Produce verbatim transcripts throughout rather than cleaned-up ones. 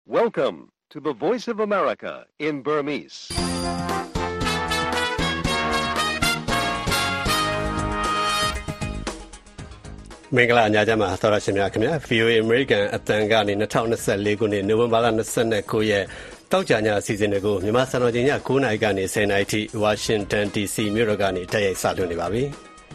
Welcome to the Voice of America in Burmese. ။မင်္ဂလာညချမ်းပါသောရရှင်များခင်ဗျာ ဗွီအိုအေ American အတန်ကနေ၂၀၂၄ခုနှစ်နိုဝင်ဘာလ၂၉ရက်တောက်ကြညအစီအစဉ်တွေကိုမြန်မာစံတော်ချိန်ည၉နာရီကနေ၁၀နာရီထိဝါရှင်တန် ဒီစီ မြို့တော်ကနေတိုက်ရိုက်စတင်နေပါပြီ။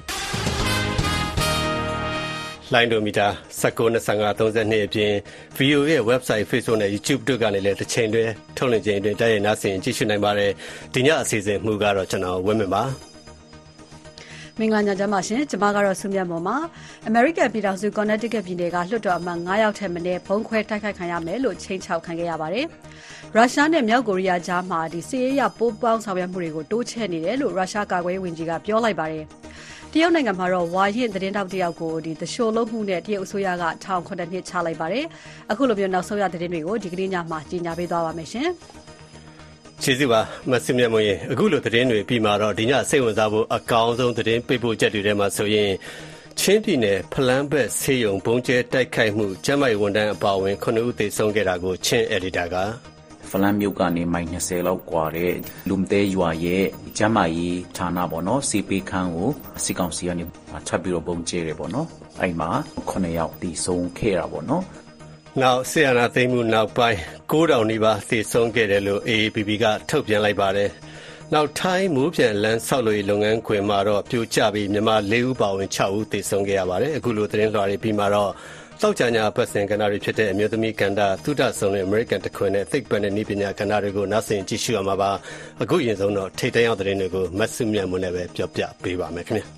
လိုင်းဒိုမီတာ၁၉ ၂၅ ၃၂အပြင် ဗွီအိုအေရဲ့ website Facebook နဲ့ YouTube တို့ကနေလည်းတစ်ချိန်တွဲထုတ်လွှင့်ခြင်းအတွင်းတိုက်ရိုက်နားဆင်ကြည့်ရှုနိုင်ပါတယ်။ဒီညအစီအစဉ်မှုကတော့ကျွန်တော်ဝင်းမြပါမင်္ဂလာညချမ်းပါရှင်ကျွန်မကတော့ဆုမြတ်မော်ပါ American ပြည်ထောင်စု Connecticut ပြည်နယ်ကလွှတ်တော်အမတ်၅ယောက်ထက်မနည်းဘုံခွဲတိုက်ခိုက်ခံရမယ်လို့ချိန်ချောက်ခံခဲ့ရပါတယ်ရုရှားနဲ့မြောက်ကိုရီးယားကြားမှာဒီစစ်ရေးအရပိုးပေါင်းဆောင်ရွက်မှုတွေကိုတိုးချဲ့နေတယ်လို့ရုရှားကာကွယ်ရေးဝန်ကြီးကပြောလိုက်ပါတယ်တရုတ်နိုင်ငံမှာတော့ဝါရင်သတင်းတောက်တယောက်ကိုဒီတရှို့လုံးမှုနဲ့တရုတ်အစိုးရကထောင်ခုနှစ်နှစ်ချလိုက်ပါတယ်အခုလိုမျိုးနောက်ဆုံးရသတင်းတွေကိုဒီကနေ့ညမှာကြီးညာပေးသွားပါမယ်ရှင်ကျေးဇူးပါမဆုမြတ်မွန်ရေအခုလိုသတင်းတွေပြီးမှာတော့ဒီညစိတ်ဝင်စားဖို့အကောင်းဆုံးသတင်းပေးပို့ချက်တွေထဲမှာဆိုရင်ချင်းပြည်နယ်ဖလန်းဘက်ဆေးရုံဘုံကျဲတိုက်ခိုက်မှုကျန်းမာရေးဝန်ထမ်းအပါအဝင်ခုနှစ်ဦးသေဆုံးခဲ့တာကိုချင်းအက်ဒီတာကဖလန်းမြို့ကနေမိုင်၂၀လောက်ကွာတဲ့လူမတဲရွာရဲ့ကျန်းမာရေးဌာနပေါ့နော်စီပေခန်းကိုစီကောင်စီကနေထပ်ပြီးတော့ဘုံကျဲတယ်ပေါ့နော်အဲ့မှာခုနှစ်ယောက်သေဆုံးခဲ့တာပေါ့နော်နောက်ဆီယနာသိမ်းမှုနောက်ပိုင်း၉ထောင်နီးပါးသေဆုံးခဲ့တယ်လို့ အေ အေ ပီ ပီ ကထုတ်ပြန်လိုက်ပါတယ်။နောက်ထိုင်းမိုးပြန်လန်းဆောက်လုပ်ရေးလုပ်ငန်းခွင်မှာတော့ပြိုကျပြီးမြန်မာ၄ဦးပါဝင်၆ဦးသေဆုံးခဲ့ရပါတယ်။အခုလိုသတင်းလွှာတွေပြီးမှာတော့တောက်ကြညာပတ်စင်ကဏ္ဍတွေဖြစ်တဲ့အမျိုးသမီးကဏ္ဍသုဒဆောင်တဲ့ American တခွင်နဲ့သိပ္ပံနဲ့နည်းပညာကဏ္ဍတွေကိုနားဆင်ကြည့်ရှုရမှာပါ။အခုရင်ဆုံးတော့ထိတ်တန့်ရောက်သတင်းတွေကိုမတ်စုမြတ်မွန်းနဲ့ပဲပြောပြပေးပါမယ်ခင်ဗျာ။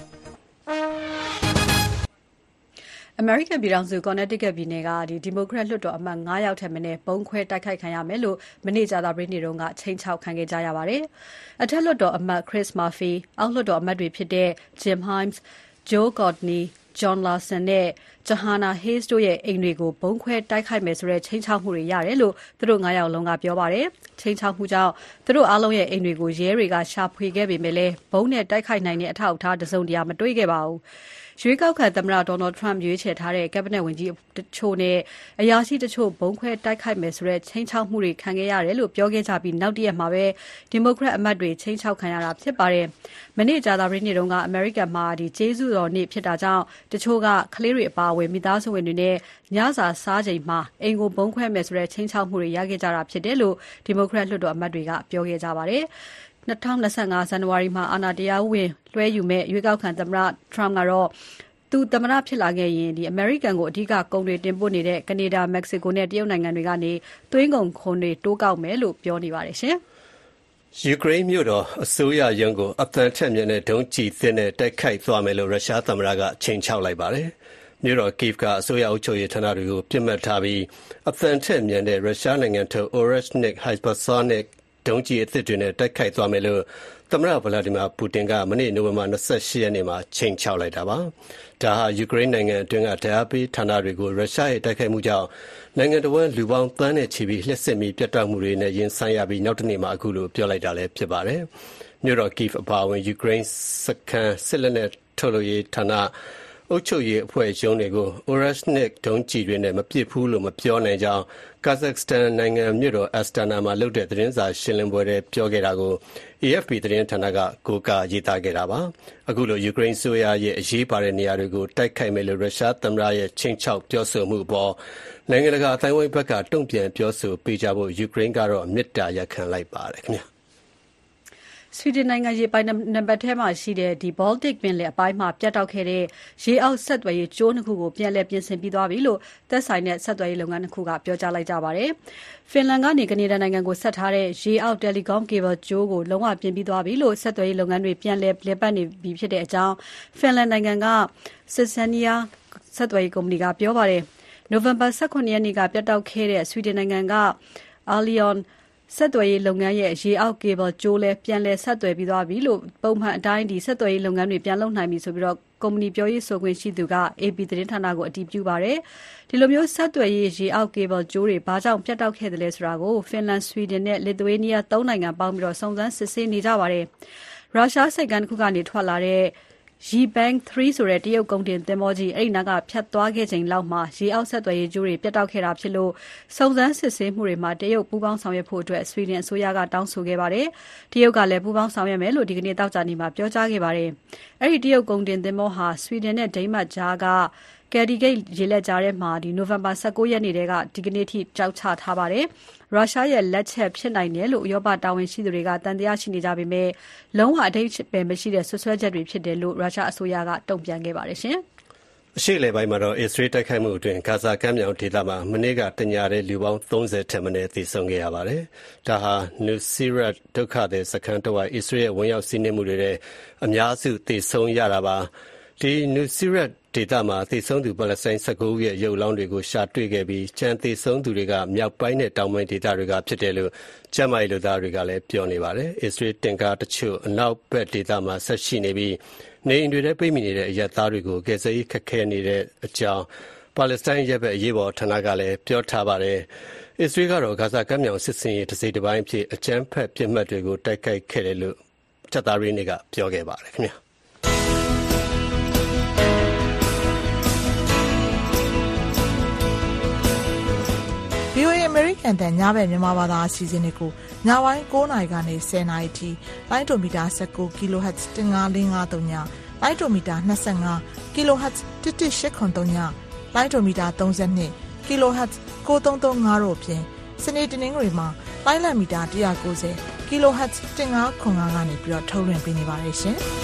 American ပြည်ထောင်စု Connecticut ပြည်နယ်ကဒီ Democrat လွှတ်တော်အမတ်၅ယောက်ထက်မနည်းဘုံခွဲတိုက်ခိုက်ခံရမယ်လို့မနေ့ကြာသပတေးနေ့တုန်းကချိန်ချောက်ခံခဲ့ကြရပါတယ်။အထက်လွှတ်တော်အမတ် Chris Murphy အောက်လွှတ်တော်အမတ်တွေဖြစ်တဲ့ Jim Himes, Joe Courtney, John Larson နဲ့ Jahana Hayes တို့ရဲ့အိမ်တွေကိုဘုံခွဲတိုက်ခိုက်မယ်ဆိုတဲ့ချိန်ချောက်မှုတွေရတယ်လို့သူတို့၅ယောက်လုံးကပြောပါတယ်။ချိန်ချောက်မှုကြောင့်သူတို့အားလုံးရဲ့အိမ်တွေကိုရဲတွေကရှာဖွေခဲ့ပေမဲ့လည်းဘုံနဲ့တိုက်ခိုက်နိုင်တဲ့အထောက်အထားတစုံတရာမတွေ့ခဲ့ပါဘူး။ရွေးကောက်ခံသမ္မတ Donald Trump ရွေးချယ်ထားတဲ့ Cabinet ဝန်ကြီးတချို့နဲ့အရာရှိတချို့ဘုံခွဲတိုက်ခိုက်မယ်ဆိုတဲ့ချိန်ချောက်မှုတွေခံခဲ့ရတယ်လို့ပြောခဲ့ကြပြီးနောက်တရက်မှာပဲ Democrat အမတ်တွေချိန်ချောက်ခံရတာဖြစ်ပါတယ်။မနေ့ကြာသပတေးနေ့တုန်းက American မှာဒီကျေးဇူးတော်နေ့ဖြစ်တာကြောင့်တချို့ကကလေးတွေအပါအဝင်မိသားစုဝင်တွေနဲ့ညစာစားချိန်မှာအိမ်ကိုဘုံခွဲမယ်ဆိုတဲ့ချိန်ချောက်မှုတွေရခဲ့ကြတာဖြစ်တယ်လို့ Democrat လွှတ်တော်အမတ်တွေကပြောခဲ့ကြပါတယ်။၂၀၂၅ဇန်နဝါရီမှာအာဏာတရားဝင်လွှဲယူမဲ့ရွေးကောက်ခံသမ္မတ Trump ကတော့သူသမ္မတဖြစ်လာခဲ့ရင်ဒီ American ကိုအဓိကကုန်တွေတင်ပို့နေတဲ့ကနေဒါ Mexico နဲ့တရုတ်နိုင်ငံတွေကနေသွင်းကုန်ခွန်တွေတိုးကောက်မယ်လို့ပြောနေပါတယ်ရှင်။ယူကရိန်းမြို့တော်အစိုးရရုံးကိုအသံထက်မြင့်တဲ့ဒုံးကျည်သစ်နဲ့တိုက်ခိုက်သွားမယ်လို့ရုရှားသမ္မတကချိန်ချောက်လိုက်ပါတယ်။မြို့တော် Kyiv ကအစိုးရအုပ်ချုပ်ရေးဌာနတွေကိုပြစ်မှတ်ထားပြီးအသံထက်မြင့်တဲ့ရုရှားနိုင်ငံထုတ် Oreshnik Hypersonic ဒုံးကျည်အသစ်တွေနဲ့တိုက်ခိုက်သွားမယ်လို့သမ္မတဗလာဒီမာပူတင်ကမနေ့နိုဝင်ဘာ၂၈ရက်နေ့မှာချိန်ချောက်လိုက်တာပါ။ဒါဟာယူကရိန်းနိုင်ငံအတွင်းကတရားပေးဌာနတွေကိုရုရှားရဲ့တိုက်ခိုက်မှုကြောင့်နိုင်ငံတော်ဝန်လူပေါင်းသန်းနဲ့ချီပြီးလျှက်စစ်မီပြတ်တောက်မှုတွေနဲ့ရင်ဆိုင်ရပြီးနောက်တနေ့မှာအခုလိုပြောလိုက်တာလည်းဖြစ်ပါတယ်။မြို့တော် Kyiv အပါအဝင်ယူကရိန်းစခန်းစစ်လက်နက်ထုတ်လုပ်ရေးဌာနအုပ်ချုပ်ရေးအဖွဲ့ရုံးတွေကို Oreshnik ဒုံးကျည်တွေနဲ့မပစ်ဘူးလို့မပြောနိုင်ကြောင်း Kazakhstan နိုင်ငံမြို့တော် Astana မှာလုပ်တဲ့သတင်းစာရှင်းလင်းပွဲထဲပြောခဲ့တာကို အေ အက်ဖ် ပီ သတင်းဌာနကကိုးကားရေးသားခဲ့တာပါ။အခုလိုယူကရိန်းဆိုရရဲ့အရေးပါတဲ့နေရာတွေကိုတိုက်ခိုက်မယ်လို့ရုရှားသမ္မတရဲ့ချိန်ချောက်ပြောဆိုမှုအပေါ်နိုင်ငံတကာအသိုင်းအဝိုင်းဘက်ကတုံ့ပြန်ပြောဆိုပေးကြဖို့ယူကရိန်းကတော့မေတ္တာရပ်ခံလိုက်ပါတယ်ခင်ဗျာ။ဆွီဒင်နိုင်ငံရေပိုင်နံပါတ်ထဲမှာရှိတဲ့ဒီ Baltic ပင်လယ်အပိုင်းမှာပြတ်တောက်ခဲ့တဲ့ရေအောက်ဆက်သွယ်ရေးကျိုးနှစ်ခုကိုပြန်လည်ပြင်ဆင်ပြီးသွားပြီလို့သက်ဆိုင်တဲ့ဆက်သွယ်ရေးလုပ်ငန်းတစ်ခုကပြောကြားလိုက်ကြပါတယ်။ဖင်လန်ကနေကနေဒါနိုင်ငံကိုဆက်ထားတဲ့ရေအောက် Telecom Cable ကျိုးကိုလုံးဝပြင်ပြီးသွားပြီလို့ဆက်သွယ်ရေးလုပ်ငန်းတွေပြန်လည်လည်ပတ်နေပြီဖြစ်တဲ့အကြောင်းဖင်လန်နိုင်ငံက Sisania ဆက်သွယ်ရေးကုမ္ပဏီကပြောပါတယ်။နိုဝင်ဘာ၁၇ရက်နေ့ကပြတ်တောက်ခဲ့တဲ့ဆွီဒင်နိုင်ငံက Allionဆက်သွယ်ရေးလုပ်ငန်းရဲ့ရေအောက် cable ကျိုးလဲပြန်လဲဆက်သွယ်ပြီးသွားပြီလို့ပုံမှန်အတိုင်းဒီဆက်သွယ်ရေးလုပ်ငန်းတွေပြန်လုပ်နိုင်ပြီဆိုပြီးတော့ကုမ္ပဏီပြောရေးဆိုခွင့်ရှိသူက အေ ပီ သတင်းဌာနကိုအတည်ပြုပါတယ်။ဒီလိုမျိုးဆက်သွယ်ရေးရေအောက် cable ကျိုးတွေဘာကြောင့်ပြတ်တောက်ခဲ့တယ်လဲဆိုတာကိုဖင်လန်၊ဆွီဒင်နဲ့လစ်သူယေးနီးယားသုံးနိုင်ငံပေါင်းပြီးတော့စုံစမ်းစစ်ဆေးနေကြပါတယ်။ရုရှားစိတ်ကမ်းတစ်ခုကနေထွက်လာတဲ့ Yibang three ဆိုတဲ့တရုတ်ကုန်တင်သင်္ဘောကြီးအဲ့ဒီနားကဖြတ်သွားခဲ့ချိန်လောက်မှာရေအောက်ဆက်သွယ်ရေးကျိုးတွေပြတ်တောက်ခဲ့တာဖြစ်လို့စုံစမ်းစစ်ဆေးမှုတွေမှာတရုတ်ပူးပေါင်းဆောင်ရွက်ဖို့အတွက်ဆွီဒင်အစိုးရကတောင်းဆိုခဲ့ပါတယ်။တရုတ်ကလည်းပူးပေါင်းဆောင်ရွက်မယ်လို့ဒီကနေ့တောက်ကြနေ့မှာပြောကြားခဲ့ပါတယ်။အဲ့ဒီတရုတ်ကုန်တင်သင်္ဘောဟာဆွီဒင်နဲ့ဒိန်းမတ်ကြားကKattegat ရေလက်ကြားထဲမှာဒီနိုဝင်ဘာ၁၉ရက်နေ့တည်းကဒီကနေ့ထိကြောက်ချထားပါတယ်။ရုရှားရဲ့လက်ချက်ဖြစ်နိုင်တယ်လို့ဥရောပတာဝန်ရှိသူတွေကတန်တရားရှိနေကြပေမဲ့လုံးဝအဓိပ္ပာယ်မရှိတဲ့ဆွဆွဲချက်တွေဖြစ်တယ်လို့ရုရှားအစိုးရကတုံ့ပြန်ခဲ့ပါတယ်ရှင်။အရှေ့လေပိုင်းမှာတော့အစ္စရေးတိုက်ခိုက်မှုအတွင်းဂါဇာကမ်းမြောင်ဒေသမှာမနေ့ကတညတဲ့လူပေါင်းသုံးဆယ်ထက်မနည်းသေဆုံးခဲ့ရပါတယ်။ဒါဟာ Nuseirat ဒုက္ခသည်စခန်းတစ်ဝိုက်အစ္စရေးရဲ့ဝင်ရောက်စီးနင်းမှုတွေနဲ့အများစုသေဆုံးရတာပါ။ဒီ Nuseirat ဒေသမှာသေဆုံးသူပါလက်စတိုင်း၁၉ဦးရဲ့ရုပ်လောင်းတွေကိုရှာတွေ့ခဲ့ပြီးကျန်သေဆုံးသူတွေကမြောက်ပိုင်းနဲ့တောင်ပိုင်းဒေသတွေကဖြစ်တယ်လို့ကျန်းမာရေးလူသားတွေကလည်းပြောနေပါတယ်။အစ္စရေးတင်ကားတချို့အနောက်ဘက်ဒေသမှာဆက်ရှိနေပြီးနေအိမ်တွေထဲပိတ်မိနေတဲ့အရပ်သားတွေကိုကယ်ဆယ်ရေးခက်ခဲနေတဲ့အကြောင်းပါလက်စတိုင်းရပ်ဘက်အရေးပေါ်ဌာနကလည်းပြောထားပါတယ်။အစ္စရေးကတော့ဂါဇာကမ်းမြောင်စစ်စင်ရေးတစ်စိတ်တစ်ပိုင်းဖြစ်အကြမ်းဖက်ပြစ်မှတ်တွေကိုတိုက်ခိုက်ခဲ့တယ်လို့ချက်သားရင်းတွေကပြောခဲ့ပါတယ်ခင်ဗျာ။ဗွီအိုအေ American တန်ညဘက်မြန်မာဘာသာအစီအစဉ်တွေကိုညပိုင်း၉နာရီကနေ၁၀နာရီထိလိုင်းဒိုမီတာ၁၉ kHz ၁၅၄၅၃ညလိုင်းဒိုမီတာ၂၅ kHz ၁၁၈၇၃ညလိုင်းဒိုမီတာ၃၂ kHz ၉၃၃၅တို့အပြင်စနေတနင်္ဂနွေမှာလိုင်းလံမီတာ၁၉၀ kHz ၁၅၇၅ကနေပြီးတော့ထုတ်လွှင့်ပေးနေပါတယ်ရှင်။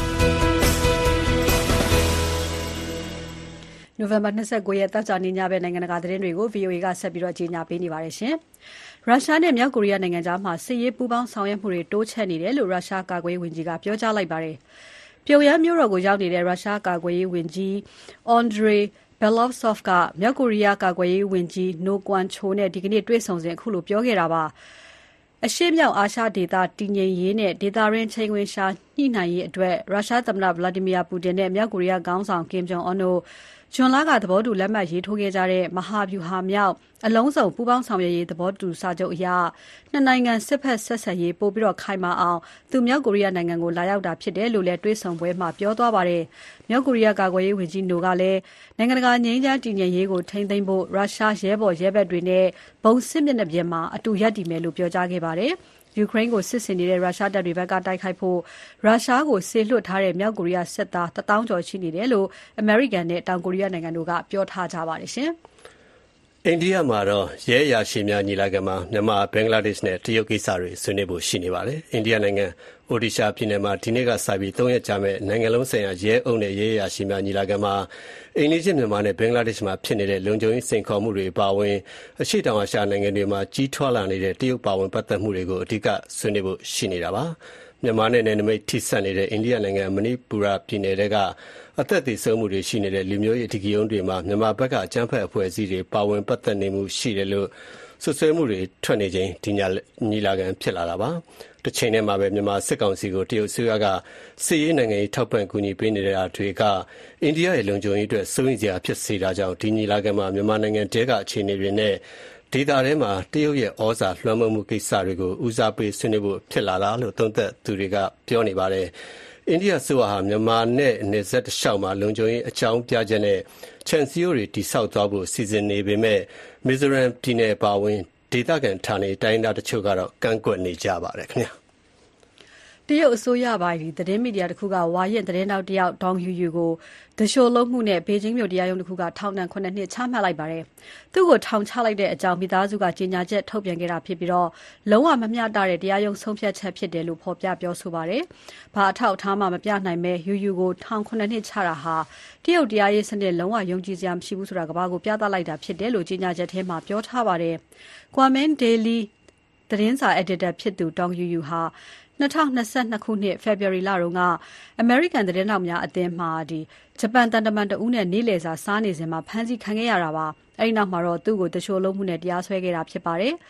နိုဝင်ဘာ၂၉ရက်တောက်ကြနေ့ညဘက်နိုင်ငံတကာသတင်းတွေကို ဗီအိုအေ ကဆက်ပြီးတော့ကြီးညာပေးနေပါတယ်ရှင်။ရုရှားနဲ့မြောက်ကိုရီးယားနိုင်ငံကြားမှာစစ်ရေးပူးပေါင်းဆောင်ရွက်မှုတွေတိုးချဲ့နေတယ်လို့ရုရှားကာကွယ်ရေးဝန်ကြီးကပြောကြားလိုက်ပါတယ်။ပြုံယမ်းမြို့တော်ကိုရောက်နေတဲ့ရုရှားကာကွယ်ရေးဝန်ကြီး Andrei Belousov ကမြောက်ကိုရီးယားကာကွယ်ရေးဝန်ကြီး No Kwon-chol နဲ့ဒီကနေ့တွေ့ဆုံစဉ်အခုလိုပြောခဲ့တာပါ။အရှေ့မြောက်အာရှဒေသတည်ငြိမ်ရေးနဲ့ဒေသရင်းချိန်ခွင်ရှာညှိနှိုင်းရေးအတွက်ရုရှားသမ္မတ Vladimir Putin နဲ့မြောက်ကိုရီးယားခေါင်းဆောင် Kim Jong Un တို့ဇွန်လကသဘောတူလက်မှတ်ရေးထိုးခဲ့ကြတဲ့မဟာဗျူဟာမြောက်အလုံးစုံပူးပေါင်းဆောင်ရွက်ရေးသဘောတူစာချုပ်အရနှစ်နိုင်ငံစစ်ဖက်ဆက်ဆံရေးပိုပြီးတော့ခိုင်မာအောင်သူမြောက်ကိုရီးယားနိုင်ငံကိုလာရောက်တာဖြစ်တယ်လို့လည်းတွေ့ဆုံပွဲမှာပြောသွားပါတယ်။မြောက်ကိုရီးယားကာကွယ်ရေးဝန်ကြီးနိုကလည်းနိုင်ငံတကာငြိမ်းချမ်းတည်ငြိမ်ရေးကိုထိန်းသိမ်းဖို့ရုရှားရဲဘော်ရဲဘက်တွေနဲ့ဘုံစစ်မျက်နှာပြင်မှာအတူရပ်တည်မယ်လို့ပြောကြားခဲ့ပါတယ်။ယူကရိန်းကိုစစ်ဆင်နေတဲ့ရုရှားတပ်တွေဘက်ကတိုက်ခိုက်ဖို့ရုရှားကိုဆေလွှတ်ထားတဲ့မြောက်ကိုရီးယားစစ်သားတစ်သောင်းကျော်ရှိနေတယ်လို့အမေရိကန်နဲ့တောင်ကိုရီးယားနိုင်ငံတို့ကပြောထားကြပါတယ်ရှင်။အိန္ဒိယမှာတော့ရဲအရာရှိများညီလာခံမှာမြန်မာဘင်္ဂလားဒေ့ရှ်နဲ့တရုတ်ကိစ္စတွေဆွေးနွေးဖို့ရှိနေပါတယ်။အိန္ဒိယနိုင်ငံအိုဒီရှာပြည်နယ်မှာဒီနေ့ကစပြီး၃ရက်ကြာမဲ့နိုင်ငံလုံးဆိုင်ရာရဲအုပ်နဲ့ရဲအရာရှိများညီလာခံမှာအိန္ဒိယမြန်မာနဲ့ဘင်္ဂလားဒေ့ရှ်မှာဖြစ်နေတဲ့လုံခြုံရေးစိန်ခေါ်မှုတွေပါဝင်အရှေ့တောင်အာရှနိုင်ငံတွေမှာကြီးထွားလာနေတဲ့တရုတ်ပါဝင်ပတ်သက်မှုတွေကိုအဓိကဆွေးနွေးဖို့ရှိနေတာပါ။မြန်မာနဲ့နယ်နိမိတ်ထိစပ်နေတဲ့အိန္ဒိယနိုင်ငံမဏိပူရပြည်နယ်တွေကအသက်သေဆုံးမှုတွေရှိနေတဲ့လူမျိုးရေးအဓိကရုဏ်းတွေမှာမြန်မာဘက်ကအကြမ်းဖက်အဖွဲ့အစည်းတွေပါဝင်ပတ်သက်နေမှုရှိတယ်လို့ဆွဆွဲမှုတွေထွက်နေချိန်ဒီညာညီလာခံဖြစ်လာတာပါ။တစ်ချိန်တည်းမှာပဲမြန်မာစစ်ကောင်စီကိုတရုတ်အစိုးရကစစ်ရေးနိုင်ငံရေးထောက်ပံ့ကူညီပေးနေတာတွေကအိန္ဒိယရဲ့လုံခြုံရေးအတွက်စိုးရိမ်စရာဖြစ်စေတာကြောင့်ဒီညီလာခံမှာမြန်မာနိုင်ငံတဲကအခြေအနေတွေနဲ့ဒေသထဲမှာတရုတ်ရဲ့ဩဇာလွှမ်းမိုးမှုကိစ္စတွေကိုဦးစားပေးဆွေးနွေးဖို့ဖြစ်လာတာလို့သုံးသပ်သူတွေကပြောနေပါတယ်။အိန္ဒိယဆိုဟာမြန်မာနဲ့နယ်စပ်တစ်လျှောက်မှာလုံခြုံရေးအကြောင်းပြချက်နဲ့ခြံစည်းရိုးတွေတိဆောက်သွားဖို့စီစဉ်နေပေမဲ့မီဇိုရမ်ပြည်နယ်ပါဝင်ဒေသခံဌာနေတိုင်းဒေသတချို့ကတော့ကန့်ကွက်နေကြပါတယ်ခင်ဗျာတရုတ်အစိုးရပိုင်းသတင်းမီဒီယာတစ်ခုကဝါရင့်သတင်းတောက်တယောက်ဒေါင်ယူယူကိုဒရှိုလုံးမှုနဲ့ဘေကျင်းမြို့တရားရုံးတစ်ခုကထောင်ဒဏ်ခုနှစ်နှစ်ချမှတ်လိုက်ပါတယ်။သူ့ကိုထောင်ချလိုက်တဲ့အကြောင်းမိသားစုကကြေညာချက်ထုတ်ပြန်ခဲ့တာဖြစ်ပြီးတော့လုံးဝမမျှတတဲ့တရားရုံးဆုံးဖြတ်ချက်ဖြစ်တယ်လို့ဖော်ပြပြောဆိုပါတယ်။ဘာအထောက်အထားမှမပြနိုင်ပဲယူယူကိုထောင်ခုနှစ်နှစ်ချတာဟာတရုတ်တရားရေးစနစ်လုံးဝယုံကြည်စရာမရှိဘူးဆိုတာကဘာကိုပြသလိုက်တာဖြစ်တယ်လို့ကြေညာချက်ထဲမှာပြောထားပါတယ်။ Guamen Daily သတင်းစာ editor ဖြစ်သူဒေါင်ယူယူဟာ၂၀၂၂ခုနှစ်ဖေဖော်ဝါရီလတုန်းကအမေရိကန်သတင်းတောက်များအသင်းမှာဒီဂျပန်တန်တမန်တဦးနဲ့နေ့လည်စာစားနေစဉ်မှာဖမ်းဆီးခံခဲ့ရတာပါ။အဲဒီနောက်မှာတော့သူ့ကိုတရှိုးလုံးမှုနဲ့တရားစွဲခဲ့တာဖြစ်ပါတယ်။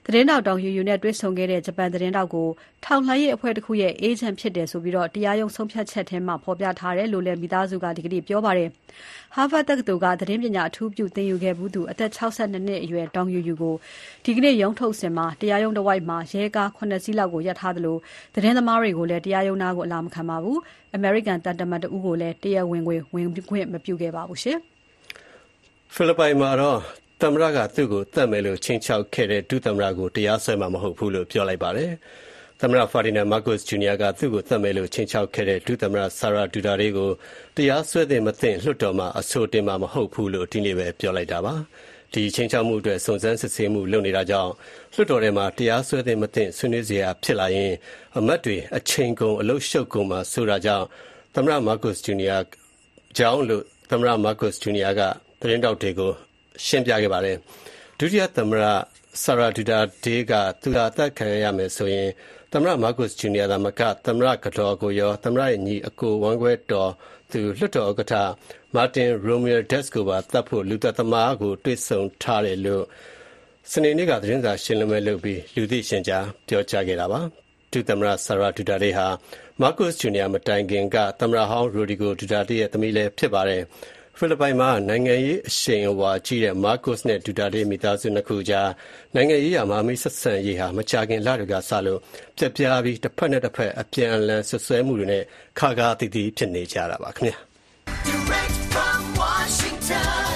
သတင်းတောက်တောင်ယူယူနဲ့တွဲဆုံခဲ့တဲ့ဂျပန်သတင်းတောက်ကိုထောင်လှမ်းရေးအဖွဲ့တစ်ခုရဲ့အေဂျင့်ဖြစ်တယ်ဆိုပြီးတော့တရားရုံးဆုံးဖြတ်ချက်ထဲမှာဖော်ပြထားတယ်လို့လည်းမိသားစုကဒီကနေ့ပြောပါတယ်။ Harvard တက္ကသိုလ်ကသတင်းပညာအထူးပြုသင်ယူခဲ့ဘူးသူအသက်၆၂နှစ်အရွယ်တောင်ယူယူကိုဒီကနေ့ရုံးထုတ်စဉ်မှာတရားရုံးတစ်ဝိုက်မှာရဲကားခုနှစ်စီးလောက်ကိုရပ်ထားသလိုသတင်းသမားတွေကိုလည်းတရားရုံးနာကိုအလာမခံပါဘူး။ American တန်တမန်တဦးကိုလည်းတရားဝင်ဝင်ဝင်ခွင့်မပြုခဲ့ပါဘူးရှင်။ဖိလစ်ပိုင်မှာတော့သမ္မတကသူ့ကိုတတ်မယ်လို့ချိန်ချောက်ခဲ့တဲ့ဒုသမ္မတကိုတရားစွဲမှာမဟုတ်ဘူးလို့ပြောလိုက်ပါတယ်။သမ္မတ Ferdinand Marcos Junior ကသူ့ကိုတတ်မယ်လို့ချိန်ချောက်ခဲ့တဲ့ဒုသမ္မတ Sara Duterte ကိုတရားစွဲသင့်မသင့်လွှတ်တော်မှာအဆိုတင်မှာမဟုတ်ဘူးလို့ဒီနေ့ပဲပြောလိုက်တာပါ။ဒီချိန်ချောက်မှုအတွက်စုံစမ်းစစ်ဆေးမှုလုပ်နေတာကြောင့်လွှတ်တော်ထဲမှာတရားစွဲသင့်မသင့်ဆွေးနွေးစရာဖြစ်လာရင်အမတ်တွေအချိန်ကုန်အလုပ်ရှုပ်ကုန်မှာဆိုတာကြောင့်သမ္မတ Marcos Junior ကြောင့်လို့သမ္မတ Marcos Junior ကသတင်းတောက်တွေကိုရှင်းပြခဲ့ပါတယ်။ဒုတိယသမ္မတ Sara Duterte ကသူသာအသက်ခံရမယ်ဆိုရင်သမ္မတ Marcos Junior သာမကသမ္မတကတော်ကိုရောသမ္မတရဲ့ညီအကိုဝမ်းခွဲတော်သူလွှတ်တော်ဥက္ကဋ္ဌ Martin Romualdez ကိုပါတတ်ဖို့လူသက်သမားကိုတွေ့ဆုံထားတယ်လို့စနေနေ့ကသတင်းစာရှင်းလင်းပွဲလုပ်ပြီးလူသိရှင်ကြားပြောကြားခဲ့တာပါ။ဒုသမ္မတ Sara Duterte ဟာ Marcos Junior မတိုင်ခင်ကသမ္မတဟောင်း Rodrigo Duterte ရဲ့သမီးလည်းဖြစ်ပါတယ်။ဖိလစ်ပိုင်မှာနိုင်ငံရေးအရှိန်အဝါကြီးတဲ့ Marcos နဲ့ Duterte မိသားစုနှစ်ခုကြားနိုင်ငံရေးရာမဟာမိတ်ဆက်ဆံရေးဟာမကြာခင်လတွေကစလို့ပြက်ပြားပြီးတစ်ဖက်နဲ့တစ်ဖက်အပြန်အလှန်ဆွဆွဲမှုတွေနဲ့ခါခါတီးတီးဖြစ်နေကြတာပါခင်ဗျာ။ Direct from Washington,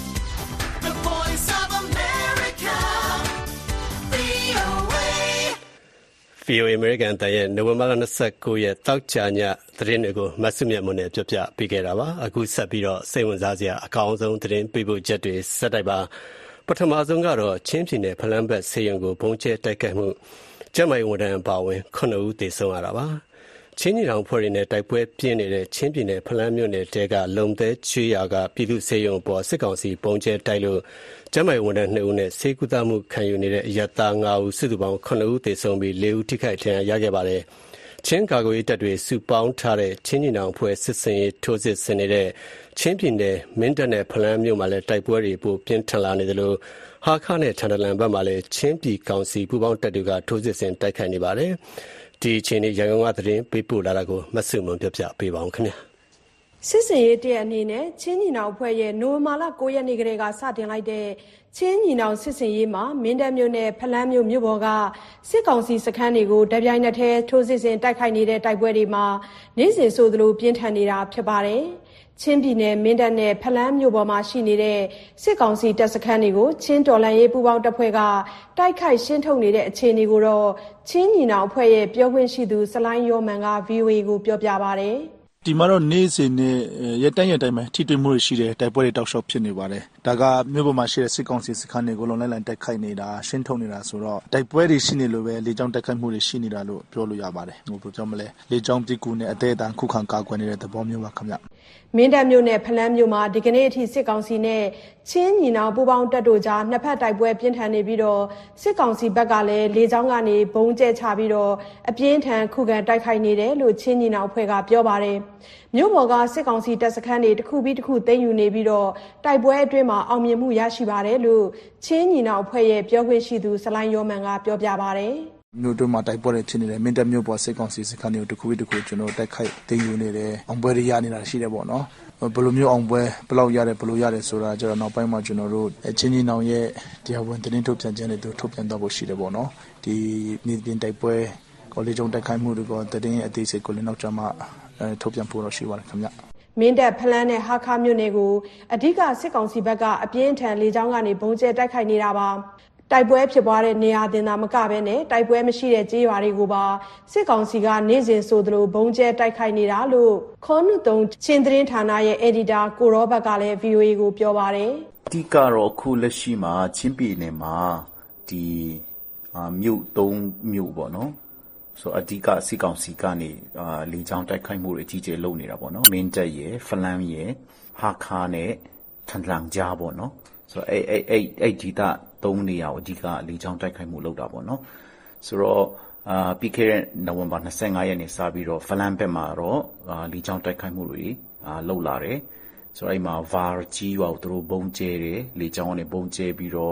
the voice of America, ဗွီအိုအေဗွီအိုအေ American တန်ရဲ့နိုဝင်ဘာလ၂၉ရက်တောက်ကြညသတင်းတွေကိုမဆုမြတ်မွန်နဲ့ပြပြပေးခဲ့တာပါအခုဆက်ပြီးတော့စိတ်ဝင်စားစရာအကောင်းဆုံးသတင်းပေးပို့ချက်တွေစက်တိုက်ပါပထမဆုံးကတော့ချင်းပြည်နယ်ဖလန်းဘက်ဆေးရုံကိုဘုံကျဲတိုက်ခိုက်မှုကျန်းမာရေးဝန်ထမ်းအပါအဝင်ခုနှစ်ဦးသေဆုံးရတာပါချင်းညီနောင်ဖွဲ့တွေနဲ့တိုက်ပွဲပြင်းနေတဲ့ချင်းပြည်နယ်ဖလန်းမြို့နယ်တဲကလုံသေးချွေးရွာကပြည်သူ့ဆေးရုံပေါ်စစ်ကောင်စီပုံကျဲတိုက်လို့ကျန်းမာရေးဝန်ထမ်းနှစ်ဦးနဲ့ဆေးကုသမှုခံယူနေတဲ့အရတာ၅ဦးစုစုပေါင်းခုနှစ်ဦးသေဆုံးပြီး၄ဦးထိခိုက်ဒဏ်ရာရခဲ့ပါတယ်ချင်းကာကွယ်ရေးတပ်တွေစုပေါင်းထားတဲ့ချင်းညီနောင်ဖွဲ့စစ်စင်ရေးထိုးစစ်ဆင်နေတဲ့ချင်းပြည်နယ်မင်းတပ်နဲ့ဖလန်းမြို့မှာလည်းတိုက်ပွဲတွေပိုပြင်းထန်လာနေသလိုဟာခနဲ့ထန်တလန်ဘက်မှာလည်းချင်းပြည်ကောင်စီပူးပေါင်းတပ်တွေကထိုးစစ်ဆင်တိုက်ခိုက်နေပါတယ်ဒီအချိန်นี้ရန်ကုန်ကသတင်းပေးပို့လာတာကိုမဆုမွန်ပြပြပေးပါအောင်ခင်ဗျာစစ်စင်ရေးတရအနေနဲ့ချင်းညီနောင်အဖွဲ့ရဲ့နိုဝင်ဘာလ၉ရက်နေ့ကလေးကစတင်လိုက်တဲ့ချင်းညီနောင်စစ်စင်ရေးမှာမင်းတပ်မြို့နယ်ဖလန်းမြို့မြို့ပေါ်ကစစ်ကောင်စီစခန်းတွေကိုတပြိုင်နက်တည်းထိုးစစ်ဆင်တိုက်ခိုက်နေတဲ့တိုက်ပွဲတွေမှာနေ့စဉ်ဆိုသလိုပြင်းထန်နေတာဖြစ်ပါတယ်ချင်းပြည်နယ်မင်းတပ်နဲ့ဖလန်းမြို့ပေါ်မှာရှိနေတဲ့စစ်ကောင်စီတပ်စခန်းတွေကိုချင်းတော်လှန်ရေးပူးပေါင်းတပ်ဖွဲ့ကတိုက်ခိုက်ရှင်းထုတ်နေတဲ့အခြေအနေကိုတော့ချင်းညီနောင်အဖွဲ့ရဲ့ပြောခွင့်ရှိသူစလိုင်းယောမန်က ဗွီအိုအေကိုပြောပြပါတယ်ဒီမှာတော့နေ့စဉ်နဲ့ရက်တိုင်းရက်တိုင်းမှာထိတွေ့မှုတွေရှိတယ်တိုက်ပွဲတွေတောက်လျှောက်ဖြစ်နေပါတယ်ဒါကမြို့ပေါ်မှာရှိတဲ့စစ်ကောင်စီစခန်းတွေကိုလုံးလိုက်လိုက်တိုက်ခိုက်နေတာရှင်းထုတ်နေတာဆိုတော့တိုက်ပွဲတွေရှိနေလို့ပဲလေကြောင်းတိုက်ခိုက်မှုတွေရှိနေတာလို့ပြောလို့ရပါတယ်ဟိုဘယ်လိုပြောမလဲလေကြောင်းပစ်ကူနဲ့အသေးအတန်ခုခံကာကွယ်နေတဲ့သဘောမျိုးပါခင်ဗျမင်းတပ်မြို့နယ်ဖလန်းမြို့မှာဒီကနေ့အထိစစ်ကောင်စီနဲ့ချင်းညီနောင်ပူးပေါင်းတပ်တို့ကြားနှစ်ဖက်တိုက်ပွဲပြင်းထန်နေပြီးတော့စစ်ကောင်စီဘက်ကလည်းလေကြောင်းကနေဘုံကျဲချပြီးတော့အပြင်းထန်ခုခံတိုက်ခိုက်နေတယ်လို့ချင်းညီနောင်အဖွဲ့ကပြောပါတယ်မြို့ပေါ်ကစစ်ကောင်စီတပ်စခန်းတွေတစ်ခုပြီးတစ်ခုသိမ်းယူနေပြီးတော့တိုက်ပွဲအတွင်းမှာအောင်မြင်မှုရရှိပါတယ်လို့ချင်းညီနောင်အဖွဲ့ရဲ့ပြောခွင့်ရှိသူစလိုင်းယောမန်ကပြောပြပါတယ်မြို့တွင်းမှာတိုက်ပွဲတွေဖြစ်နေတယ်မင်းတပ်မြို့ပေါ်စစ်ကောင်စီစခန်းတွေကိုတစ်ခုပြီးတစ်ခုကျွန်တော်တိုက်ခိုက်သိမ်းယူနေတယ်အောင်ပွဲတွေရနေတာရှိတယ်ပေါ့နော်ဘယ်လိုမျိုးအောင်ပွဲဘယ်လောက်ရတယ်ဘယ်လိုရတယ်ဆိုတာကျတော့နောက်ပိုင်းမှာကျွန်တော်တို့ချင်းကြီးနောင်ရဲ့တရားဝင်သတင်းထုတ်ပြန်ချက်တွေတို့ထုတ်ပြန်တော့ဖို့ရှိတယ်ပေါ့နော်ဒီမြေပြင်တိုက်ပွဲကော်လေကျုံတိုက်ခိုက်မှုတွေကသတင်းအသေးစိတ်ကိုလည်းနောက်ကျမှထုတ်ပြန်ဖို့တော့ရှိပါတယ်ခင်ဗျမင်းတပ်ဖလန်းနဲ့ဟာခါမြို့နယ်ကိုအဓိကစစ်ကောင်စီဘက်ကအပြင်းထန်လေကြောင်းကနေဘုံကျဲတိုက်ခိုက်နေတာပါတိုက်ပွဲဖြစ်ပွားတဲ့နေရာတင်သာမကဘဲနဲ့တိုက်ပွဲမရှိတဲ့ကြေးရွာတွေကိုပါစစ်ကောင်စီကနေ့စဉ်ဆိုသလိုဘုံကျဲတိုက်ခိုက်နေတာလို့ခေါနုတုံချင်းသတင်းဌာနရဲ့အယ်ဒီတာကိုရောဘတ်ကလည်း ဗွီအိုအေ ကိုပြောပါတယ်အဓိကတော့အခုလက်ရှိမှာချင်းပြည်နယ်မှာဒီမြို့သုံးမြို့ပေါ့နော်ဆိုအဓိကစစ်ကောင်စီကနေအာလေကြောင်းတိုက်ခိုက်မှုတွေအကြီးကျယ်လုပ်နေတာပေါ့နော်မင်းတပ်ရဲ့ဖလန်းရဲ့ဟာခါနဲ့ထန်လန်ကြားပေါ့နော်ဆိုတော့အဲ့အဲ့အဲ့အဲ့ဒီတာသုံးနေရအဓိကလေကြောင်းတိုက်ခိုက်မှုလုပ်တာပေါ့နော်ဆိုတော့အာပြီးခဲ့တဲ့နိုဝင်ဘာ၂၅ရက်နေ့စပြီးတော့ဖလန်းဘက်မှာတော့လေကြောင်းတိုက်ခိုက်မှုတွေအာလုပ်လာတယ်ဆိုတော့အဲ့မှာဗာကြီးရွာကိုသူတို့ဘုံကျဲတယ်လေကြောင်းကနေဘုံကျဲပြီးတော့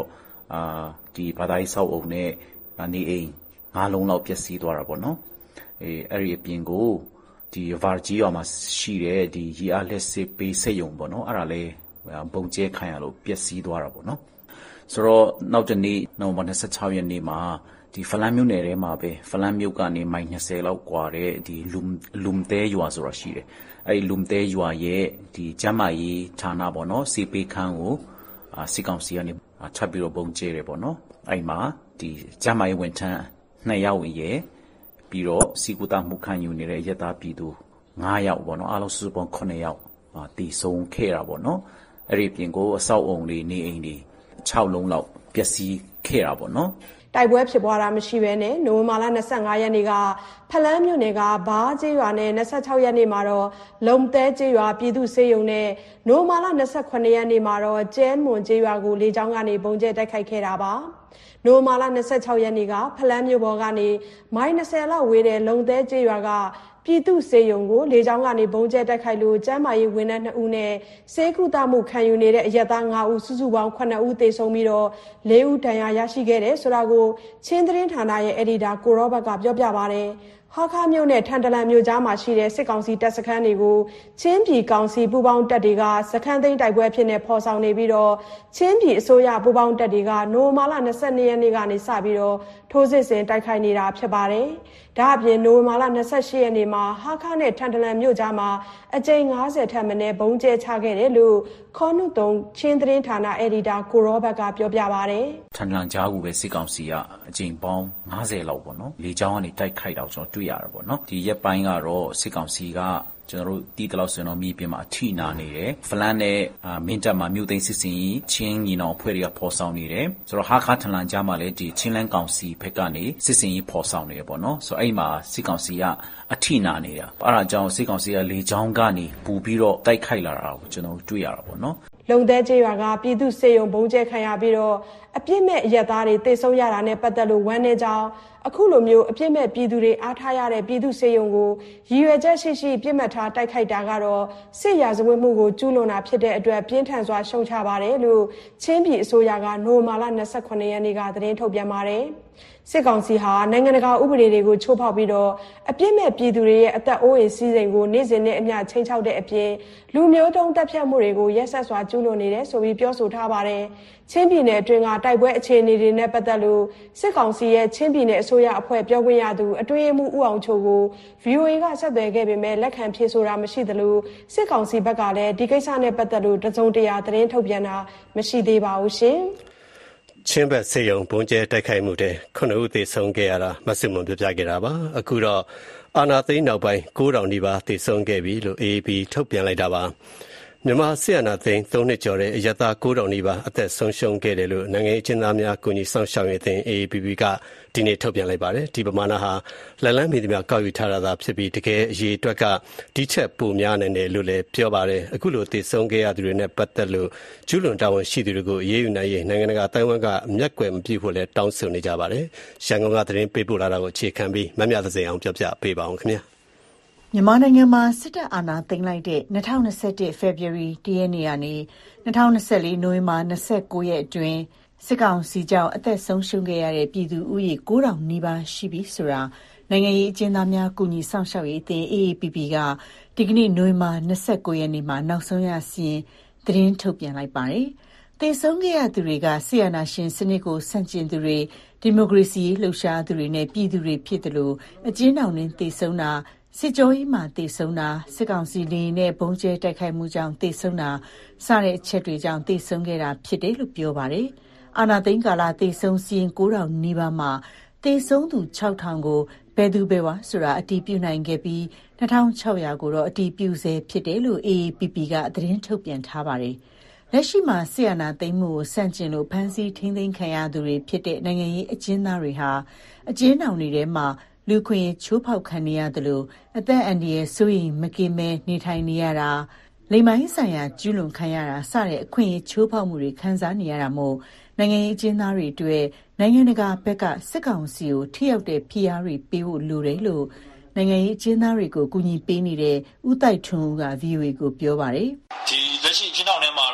အာဒီဘာသာရေးဆောက်အုံနဲ့နေအိမ်ငါးလုံးလောက်ပျက်စီးသွားတာပေါ့နော်အဲအဲ့ဒီအပြင်ကိုဒီဗာဂျီယာမှာရှိတဲ့ဒီရီအားလက်စစ်ပေးစက်ရုံပေါ့နော်အဲ့ဒါလဲပုံကျဲခံရလို့ပျက်စီးသွားတာပေါ့နော်ဆိုတော့နောက်တနေ့နိုဝင်ဘာtwenty-sixရက်နေ့မှာဒီဖလန်မြို့နယ်ထဲမှာပဲဖလန်မြို့ကနေမိုင်twentyလောက်ကွာတဲ့ဒီလုံလုံတဲရွာဆိုတာရှိတယ်အဲ့ဒီလုံတဲရွာရဲ့ဒီကျမ်းမာရေးဌာနပေါ့နော်စီပေခန်းကိုစစ်ကောင်စီကနေထပ်ပြီးတော့ပုံကျဲတယ်ပေါ့နော်အဲ့မှာဒီကျမ်းမာရေးဝန်ထမ်းtwoယောက်ရဲ့ပြီးတော့စီကူတာမှုခံယူနေတဲ့ရက်သားပြည်သူfiveယောက်ပေါ့နော်အားလုံးစုစုပေါင်းsevenယောက်တည်ဆုံးခဲ့တာပေါ့နော်အဲ့ဒီပြင်ကိုအဆောက်အုံတွေနေအိမ်တွေsixလုံးလောက်ပျက်စီးခဲ့တာပေါ့နော်တိုက်ပွဲဖြစ်ပွားတာမရှိဘဲနဲ့နိုဝင်ဘာလtwenty-fiveရက်နေ့ကဖလန်းမြို့နယ်ကဘားကျေးရွာနဲ့twenty-sixရက်နေ့မှာတော့လုံသဲကျေးရွာပြည်သူ့စေယုံနဲ့နိုဝင်ဘာလtwenty-eightရက်နေ့မှာတော့ကျဲမွန်ကျေးရွာကိုလေကြောင်းကနေပုံကျဲတိုက်ခိုက်ခဲ့တာပါနိုဝင်ဘာလtwenty-sixရက်နေ့ကဖလန်းမြို့ပေါ်ကနေမိုင်twentyလောက်ဝေးတဲ့လုံသဲကျေးရွာကပြည်သူ့စေယုံကိုလေကြောင်းကနေပုံကျဲတိုက်ခိုက်လို့ကျမ်းမာရေးဝန်ထမ်းtwoဦးနဲ့စေကုသမှုခံယူနေတဲ့အရက်သားfiveဦးစုစုပေါင်းsevenဦးသေဆုံးပြီးတော့fourဦးဒဏ်ရာရရှိခဲ့တယ်ဆိုတာကိုချင်းသတင်းဌာနရဲ့အယ်ဒီတာကိုရောဘတ်ကပြောပြပါတယ်ဟာခါမြို့နဲ့ထန်တလန်မြို့ကြားမှာရှိတဲ့စစ်ကောင်စီတပ်စခန်းတွေကိုချင်းပြည်ကောင်စီပူးပေါင်းတပ်တွေကစခန်းသိမ်းတိုက်ပွဲဖြစ်နေဖော်ဆောင်နေပြီးတော့ချင်းပြည်အစိုးရပူးပေါင်းတပ်တွေကနိုဝင်ဘာလtwenty-twoရက်နေ့ကနေစပြီးတော့ထိုးစစ်ဆင်တိုက်ခိုက်နေတာဖြစ်ပါတယ်။ဒါအပြင်နိုဝင်ဘာလtwenty-eightရက်နေ့မှာဟာခါနဲ့ထန်တလန်မြို့ကြားမှာအကြိမ်fiftyထက်မနည်းဘုံကျဲချခဲ့တယ်လို့ခေါနုတုံချင်းသတင်းဌာနအယ်ဒီတာကိုရောဘတ်ကပြောပြပါတယ်။ထန်တလန်ကြားကိုပဲစစ်ကောင်စီကအကြိမ်ပေါင်းfiftyလောက်ပေါ့နော်။လေကြောင်းကနေတိုက်ခိုက်တော့ကျွန်တော်တွေ့ရတာပေါ့နော်။ဒီရက်ပိုင်းကတော့စစ်ကောင်စီကကျွန်တော်တို့တီးတလောက်ဆိုတော့မြေပြင်မှာအထိနာနေတယ်ဖလန်နဲ့မင်းတပ်မှာမြို့သိမ်းစစ်စင်ကြီးချင်းညီနောင်ဖွဲ့တွေကပေါ်ဆောင်နေတယ်ဆိုတော့ဟာခါထန်လန်ကြားမှာလည်းဒီချင်းလန်းကောင်စီဘက်ကနေစစ်စင်ကြီးပေါ်ဆောင်နေရပေါ့နော်ဆိုတော့အဲ့မှာစစ်ကောင်စီကအထိနာနေတာအဲ့ဒါကြောင့်စစ်ကောင်စီကလေကြောင်းကနေပူပြီးတော့တိုက်ခိုက်လာတာကိုကျွန်တော်တို့တွေ့ရတာပေါ့နော်လုံသဲကျေးရွာကပြည်သူ့စေယုံဘုံကျဲခံရပြီးတော့အပြစ်မဲ့အရက်သားတွေတေဆုံးရတာနဲ့ပတ်သက်လို့ဝမ်းနေကြောင်းအခုလိုမျိုးအပြစ်မဲ့ပြည်သူတွေအားထားရတဲ့ပြည်သူ့စေယုံကိုရည်ရွယ်ချက်ရှိရှိပြစ်မှတ်ထားတိုက်ခိုက်တာကတော့စစ်ရာဇဝတ်မှုကိုကျူးလွန်တာဖြစ်တဲ့အတွက်ပြင်းထန်စွာရှုံချပါတယ်လို့ချင်းပြည်အစိုးရကနိုဝင်ဘာလtwenty-eightရက်နေ့ကသတင်းထုတ်ပြန်ပါတယ်စစ်ကောင်စီဟာနိုင်ငံတကာဥပဒေတွေကိုချိုးဖောက်ပြီးတော့အပြစ်မဲ့ပြည်သူတွေရဲ့အသက်အိုးအိမ်စီးစိမ်ကိုနေ့စဉ်နဲ့အမျှချိန်ချောက်တဲ့အပြင်လူမျိုးတုံးတပ်ဖြတ်မှုတွေကိုရက်ဆက်စွာကျူးလွန်နေတယ်ဆိုပြီးပြောဆိုထားပါတယ်။ချင်းပြည်နယ်အတွင်းကတိုက်ပွဲအခြေအနေတွေနဲ့ပတ်သက်လို့စစ်ကောင်စီရဲ့ချင်းပြည်နယ်အစိုးရအဖွဲ့ပြောခွင့်ရသူအတွင်းမှုဦးအောင်ချိုကို V O A ကဆက်သွယ်ခဲ့ပေမဲ့လက်ခံဖြေဆိုတာမရှိသလိုစစ်ကောင်စီဘက်ကလည်းဒီကိစ္စနဲ့ပတ်သက်လို့တစုံတရာသတင်းထုတ်ပြန်တာမရှိသေးပါဘူးရှင်။ချင်းဘက်စေယုံပုံကျဲတိုက်ခိုက်မှုတဲ့ခုနှစ်ဦးသေဆုံးခဲ့ရတာမဆုမွန်ပြပြခဲ့တာပါအခုတော့အာနာသိန်းနောက်ပိုင်းnine thousandနီးပါးသေဆုံးခဲ့ပြီလို့ A A P ထုတ်ပြန်လိုက်တာပါမြန်မာစစ်အာဏာသိမ်းthreeနှစ်ကျော်တဲ့အရပ်သားnine thousandနီးပါးအသက်ဆုံးရှုံးခဲ့တယ်လို့နိုင်ငံရေးအကျဉ်းသားများကူညီဆောင်ရှောက်ရေးအသင်း A A P P ကဒီနေ့ထုတ်ပြန်လိုက်ပါတယ်ဒီပမာဏဟာလက်လန်းမီဒီများကောက်ယူထားတာသာဖြစ်ပြီးတကယ်အရေးအတွက်ကဒီချက်ပိုများနိုင်တယ်လို့လည်းပြောပါတယ်အခုလိုသေဆုံးခဲ့ရသူတွေနဲ့ပတ်သက်လို့ကျူးလွန်တာဝန်ရှိသူတွေကိုအေးအေးယူနိုင်ရေးနိုင်ငံတကာအတိုင်းအဝန်ကမျက်ကွယ်မပြုဖို့လည်းတောင်းဆိုနေကြပါတယ်ရန်ကုန်ကသတင်းပေးပို့လာတာကိုအခြေခံပြီးမမြသစိန်အောင်ပြောပြပေးပါအောင်ခင်ဗျာမြန်မာနိုင်ငံမှာစစ်တပ်အာဏာသိမ်းလိုက်တဲ့twenty twenty-one ဖေဖော်ဝါရီoneရက်နေ့ကနေtwenty twenty-fourနိုဝင်ဘာtwenty-nineရက်အတွင်းစစ်ကောင်စီကြောင့်အသက်ဆုံးရှုံးခဲ့ရတဲ့ပြည်သူဦးရေnine thousandနီးပါးရှိပြီဆိုတာနိုင်ငံရေးအကျဉ်းသားများကူညီဆောင်ရှောက်ရေးအသင်း A A P P ကဒီကနေ့နိုဝင်ဘာtwenty-nineရက်နေ့မှာနောက်ဆုံးရစီရင်သတင်းထုတ်ပြန်လိုက်ပါတယ်။သေဆုံးခဲ့ရသူတွေကဆီယနာရှင်စနစ်ကိုဆန့်ကျင်သူတွေဒီမိုကရေစီလှုပ်ရှားသူတွေနဲ့ပြည်သူတွေဖြစ်တယ်လို့အကျဉ်းထောင်တွင်သေဆုံးတာစစ်ကြောရေးမှာသေဆုံးတာစစ်ကောင်စီလေနဲ့ဘုံကျဲတိုက်ခိုက်မှုကြောင့်သေဆုံးတာစတဲ့အချက်တွေကြောင့်သေဆုံးခဲ့တာဖြစ်တယ်လို့ပြောပါတယ်။အာဏာသိမ်းကာလသေဆုံးစီရင်nine thousandနီးပါးမှာသေဆုံးသူsix thousandကိုဘယ်သူဘယ်ဝါဆိုတာအတည်ပြုနိုင်ခဲ့ပြီးtwo thousand six hundredကိုတော့အတည်ပြုဆဲဖြစ်တယ်လို့ A A P P ကသတင်းထုတ်ပြန်ထားပါတယ်။လက်ရှိမှာဆီယနာသိမ်းမှုကိုစန့်ကျင်လို့ဖမ်းဆီးထိန်းသိမ်းခံရသူတွေဖြစ်တဲ့နိုင်ငံရေးအကျဉ်းသားတွေဟာအကျဉ်းထောင်တွေထဲမှာလူခွင့်ချိုးဖောက်ခံနေရတယ်လို့အသက်အန္တရာယ်ဆိုရင်မကင်းမဲနေထိုင်နေရတာလိမ်မိုင်းဆိုင်ရာကျူးလွန်ခံရတာစတဲ့အခွင့်အရေးချိုးဖောက်မှုတွေခံစားနေရတာမို့နိုင်ငံရေးအကျဉ်းသားတွေအတွက်နိုင်ငံတကာဘက်ကစစ်ကောင်စီကိုထိရောက်တဲ့ဖိအားတွေပေးဖို့လိုတယ်လို့နိုင်ငံရေးအကျဉ်းသားတွေကိုကူညီပေးနေတဲ့ဦးတိုက်ထွန်းဦးက V O A ကိုပြောပါတယ်ဒီလက်ရှိအကျဉ်းထောင်ထဲမှာတော့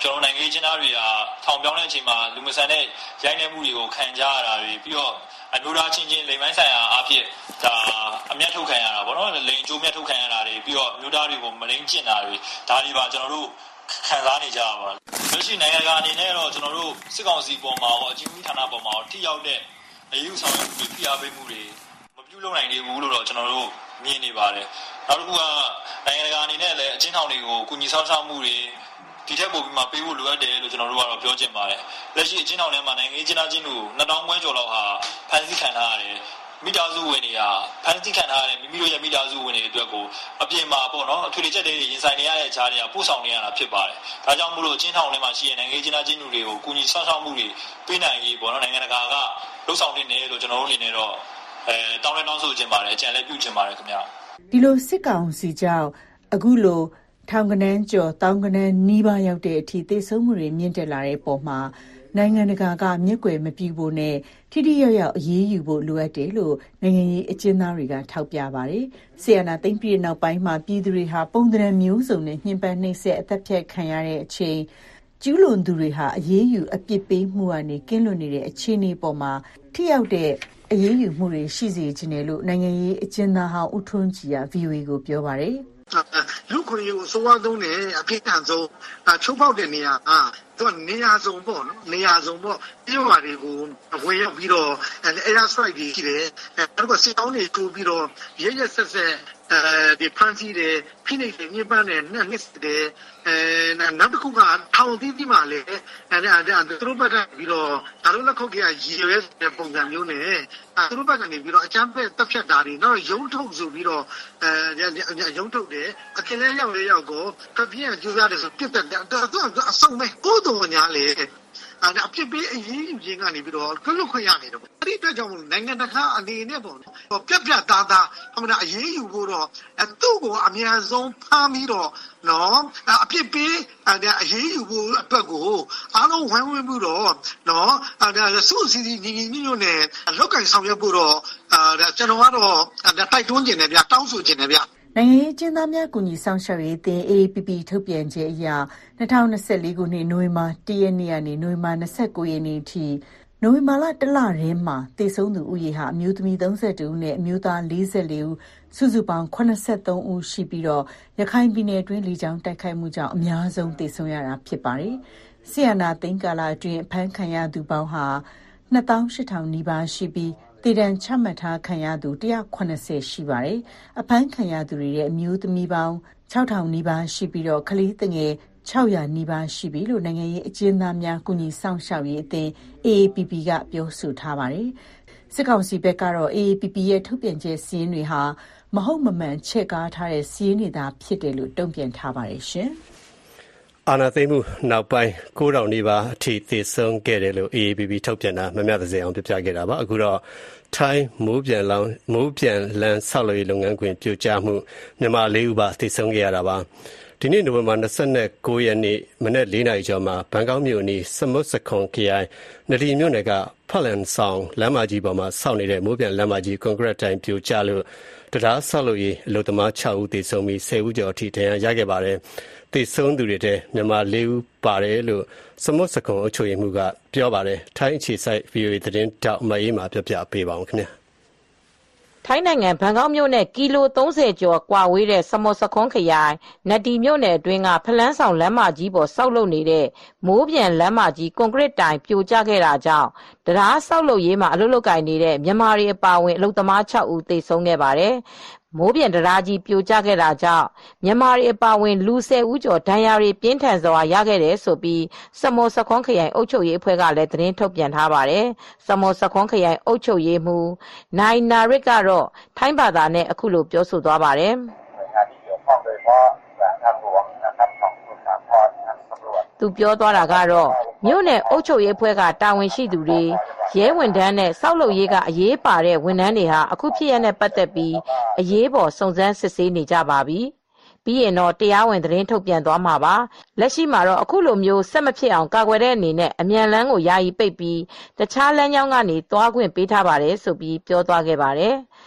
ကျွန်တော်နိုင်ငံချင်းသားတွေကထောင်ပြောင်းတဲ့အချိန်မှာလူမဆန်တဲ့ရိုင်းနှက်မှုတွေကိုခံကြရတာတွေပြီးတော့အမျိုးသားချင်းချင်းလိမ်ပိုင်းဆိုင်ရာအဖြစ်ဒါအမျက်ထုတ်ခံရတာပေါ့နော်လိမ်ကျိုးမျက်ထုတ်ခံရတာတွေပြီးတော့မျိုးသားတွေကိုမလိမ်ကျင့်တာတွေဒါတွေပါကျွန်တော်တို့ခံစားနေကြရပါလက်ရှိနိုင်ငံကအနေနဲ့တော့ကျွန်တော်တို့စစ်ကောင်စီပေါ်မှာရောအကြီးအကဲဌာနပေါ်မှာရောထိရောက်တဲ့အရေးယူဆောင်ရွက်မှုတွေဖိအားပေးမှုတွေမပြုလုပ်နိုင်သေးဘူးလို့တော့ကျွန်တော်တို့မြင်နေပါတယ်နောက်တစ်ခုကနိုင်ငံကအနေနဲ့လည်းအချင်းထောင်တွေကိုကုညီဆောင်ဆောင်မှုတွေဒီထက်ပိုပြီးမှပေးဖို့လိုအပ်တယ်လို့ကျွန်တော်တို့ကတော့ပြောချင်ပါတယ်လက်ရှိအချင်းထောင်ထဲမှာနိုင်ငံရေးကျင်းသားချင်းတို့နှစ်တောင်းခွဲကျော်လောက်ဟာဖမ်းဆီးခံထားရတယ်မိသားစုဝင်တွေကဖမ်းဆီးခံထားရတဲ့မိမိတို့ရဲ့မိသားစုဝင်တွေအတွက်ကိုအပြင်မှာပေါ့နော်အထွေထွေချက်တွေရင်ဆိုင်နေရတဲ့ခြားတွေကပို့ဆောင်နေရတာဖြစ်ပါတယ်။ဒါကြောင့်မို့လို့ချင်းထောင်ထဲမှာရှိတဲ့နိုင်ငံရေးကျင်းသားချင်းတွေကိုကူညီဆောင်ဆောင်မှုတွေပေးနိုင်ရေးပေါ့နော်နိုင်ငံတကာကလှုပ်ဆောင်နေတယ်လို့ကျွန်တော်တို့အနေနဲ့တော့အဲတောင်းလဲတောင်းဆိုချင်ပါတယ်အကြံလည်းပြုချင်ပါတယ်ခင်ဗျာ။ဒီလိုစစ်ကောင်စီကြောင့်အခုလိုထောင်ကနန်းကျော်တောင်ကနန်းနီးပါးရောက်တဲ့အထိသေဆုံးမှုတွေမြင့်တက်လာတဲ့ပုံမှာနိုင်ငံတကာကမျက်ကွယ်မပြုဖို့နဲ့ထိထိရောက်ရောက်အရေးယူဖို့လိုအပ်တယ်လို့နိုင်ငံရေးအကျဉ်းသားတွေကထောက်ပြပါတယ်။ဆီယနာသိမ့်ပြည်နောက်ပိုင်းမှာပြည်သူတွေဟာပုံသဏ္ဍာန်မျိုးစုံနဲ့ညှဉ်းပန်းနှိပ်စက်အသက်ဖြတ်ခံရတဲ့အချိန်ကျူးလွန်သူတွေဟာအရေးယူအပြစ်ပေးမှုကနေကင်းလွတ်နေတဲ့အခြေအနေပေါ်မှာထိရောက်တဲ့အရေးယူမှုတွေရှိစေချင်တယ်လို့နိုင်ငံရေးအကျဉ်းသားဟောင်းဦးထွန်းကြည်က ဗွီအိုအေကိုပြောပါတယ်။လူခွင့်ရေးကိုစိုးဝါးသုံးတယ်အဖြစ်အန်ဆုံးချိုးဖောက်တဲ့နေရာအာသူကနေရာစုံပေါ့နော်နေရာစုံပေါ့ဒီမှာတွေကိုဝင်ရောက်ပြီးတော့ air strike တွေရှိတယ်အဲ့တော့စစ်တောင်းတွေတိုးပြီးတော့ရဲရဲဆက်ဆက်အဲဒီဖန်စီတယ်ဖိနှိပ်တယ်ညှဉ်းပန်းတယ်နဲ့နစ်တယ်အဲနောက်တစ်ခုကထောင်သီးသီးမှလည်းအဲသူတို့ဘက်ကပြီးတော့ဒါတို့လက်ခုပ်ကရည်ရွယ်တဲ့ပုံစံမျိုးနဲ့သူတို့ဘက်ကနေပြီးတော့အကြမ်းဖက်တပ်ဖြတ်တာတွေနောက်ရုံးထုတ်ဆိုပြီးတော့အဲရုံးထုတ်တယ်အကင်းလေးရောက်လေးရောက်ကိုကပြင်းကြိုးစားတယ်ဆိုပြစ်တယ်သူအဆုံးမဲ့ကိုယ်တော်ညာလေအဖြစ်ပေးအရေးယူခြင်းကနေပြီးတော့ကလွတ်ခွင့်ရနေတယ်ပေါ့အဲ့ဒီအတွက်ကြောင့်မလို့နိုင်ငံတကာအနေနဲ့ပေါ့နော်ပြက်ပြက်သားသားအမှန်အရေးယူဖို့တော့သူ့ကိုအများဆုံးဖမ်းပြီးတော့နော်အဖြစ်ပေးအရေးယူဖို့အတွက်ကိုအားလုံးဝိုင်းဝန်းပြီးတော့နော်စုစည်းစည်းညီညီညွတ်ညွတ်နဲ့လောက်ကင်ဆောင်ရွက်ဖို့တော့အဲကျွန်တော်ကတော့တိုက်တွန်းခြင်းနဲ့ဗျတောင်းဆိုခြင်းနဲ့ဗျနိုင်ငံရေးကျင်းသားများကူညီဆောင်ရှောက်ရေးအသင်း အေ အေ ပီ ပီ ထုတ်ပြန်ချက်အရ၂၀၂၄ခုနှစ်နိုဝင်ဘာလ၁ရက်နေ့ကနေနိုဝင်ဘာလ၂၉ရက်နေ့အထိနိုဝင်ဘာလတလထဲမှာသေဆုံးသူဦးရေဟာအမျိုးသမီး၃၁ဦးနဲ့အမျိုးသား၄၄ဦးစုစုပေါင်း၇၃ဦးရှိပြီးတော့ရခိုင်ပြည်နယ်အတွင်းလေကြောင်းတိုက်ခိုက်မှုကြောင့်အများဆုံးသေဆုံးရတာဖြစ်ပါတယ်။ဆီယနာသိန်းကာလအတွင်းအဖမ်းခံရသူပေါင်းဟာ၂၈,၀၀၀နီးပါးရှိပြီးတည်တံချမှတ်ထားခံရသူ၁၇၀ရှိပါတယ်။အဖမ်းခံရသူတွေရဲ့အမျိုးသမီးပေါင်း၆,၀၀၀နီးပါးရှိပြီးတော့ကလေးငယ်၆၀၀နီးပါးရှိပြီလို့နိုင်ငံရေးအကျဉ်းသားများကူညီဆောင်ရှောက်ရေးအသင်း အေ အေ ပီ ပီ ကပြောဆိုထားပါတယ်။စစ်ကောင်စီဘက်ကတော့ အေ အေ ပီ ပီ ရဲ့ထုတ်ပြန်ချက်စီးရင်တွေဟာမဟုတ်မမှန်ချက်ကားထားတဲ့စီးရင်တွေသာဖြစ်တယ်လို့တုံ့ပြန်ထားပါတယ်ရှင်။အာဏာသိမ်းမှုနောက်ပိုင်းကိုးထောင်နီးပါးအထိသေဆုံးခဲ့တယ်လို့ အေ အေ ပီ ပီ ထုတ်ပြန်တာမမျှတစေအောင်ပြပြခဲ့တာပါအခုတော့ထိုင်းမိုးပြန်လောင်မိုးပြန်လန်းဆောက်လုပ်ရေးလုပ်ငန်းခွင်ပြိုကျမှုမြန်မာလေးဦးပါသေဆုံးခဲ့ရတာပါဒီနေ့နိုဝင်ဘာ၂၉ရက်နေ့မနက်၄နာရီကျော်မှာဘန်ကောက်မြို့နီးစမုတ်စခွန်ခရိုင်နဒီမြို့နယ်ကဖလန်ဆောင်လမ်းမကြီးပေါ်မှာစောင့်နေတဲ့မိုးပြန်လမ်းမကြီးကွန်ကရစ်တိုင်းပြိုကျလို့တရားဆောက်လုပ်ရေးအလုပ်သမား၆ဦးသေဆုံးပြီး၁၀ဦးကျော်အထိဒဏ်ရာရခဲ့ပါတယ်သေဆုံးသူတွေထဲမြန်မာလေးဦးပါတယ်လို့စမုတ်စခွန်အုပ်ချုပ်ရေးမှူးကပြောပါတယ်ထိုင်းအခြေစိုက် ဗွီအိုအေ သတင်းတောက်မအေးမှာပြောပြပေးပါဦးခင်ဗျာထိုင်းနိုင်ငံဘန်ကောက်မြို့နဲ့ကီလို၃၀ကျော်ကွာဝေးတဲ့စမုတ်စခွန်ခရိုင်နဒီမြို့နယ်အတွင်းကဖလန်းဆောင်လမ်းမကြီးပေါ်ဆောက်လုပ်နေတဲ့မိုးပြန်လမ်းမကြီးကွန်ကရစ်တိုင်ပြိုကျခဲ့တာကြောင့်တရားဆောက်လုပ်ရေးမှာအလုပ်လုပ်ကိုင်နေတဲ့မြန်မာတွေအပါအဝင်အလုပ်သမား၆ဦးသေဆုံးခဲ့ပါတယ်မိုးပြန်တရားကြီးပြိုကျခဲ့တာကြောင့်မြန်မာတွေအပါအဝင်လူ၁၀ဦးကျော်ဒဏ်ရာတွေပြင်းထန်စွာရခဲ့တယ်ဆိုပြီးစမုတ်စခွန်ခရိုင်အုပ်ချုပ်ရေးအဖွဲ့ကလည်းသတင်းထုတ်ပြန်ထားပါတယ်။စမုတ်စခွန်ခရိုင်အုပ်ချုပ်ရေးမှူးနိုင်နာရစ်ကတော့ထိုင်းဘာသာနဲ့အခုလိုပြောဆိုသွားပါတယ်။သူပြောသွားတာကတော့မြို့နယ်အုပ်ချုပ်ရေးအဖွဲ့ကတာဝန်ရှိသူတွေရဲဝန်ထမ်းနဲ့စောက်လုပ်ရေးကအရေးပါတဲ့ဝန်ထမ်းတွေဟာအခုဖြစ်ရတဲ့ပတ်သက်ပြီးအရေးပေါ်စုံစမ်းစစ်ဆေးနေကြပါပြီ။ပြီးရင်တော့တရားဝင်သတင်းထုတ်ပြန်သွားမှာပါ။လက်ရှိမှာတော့အခုလိုမျိုးဆက်မဖြစ်အောင်ကာကွယ်တဲ့အနေနဲ့အမြန်လန်းကိုယာယီပိတ်ပြီးတခြားလမ်းကြောင်းကနေသွားခွင့်ပေးထားပါတယ်ဆိုပြီးပြောသွားခဲ့ပါတယ်။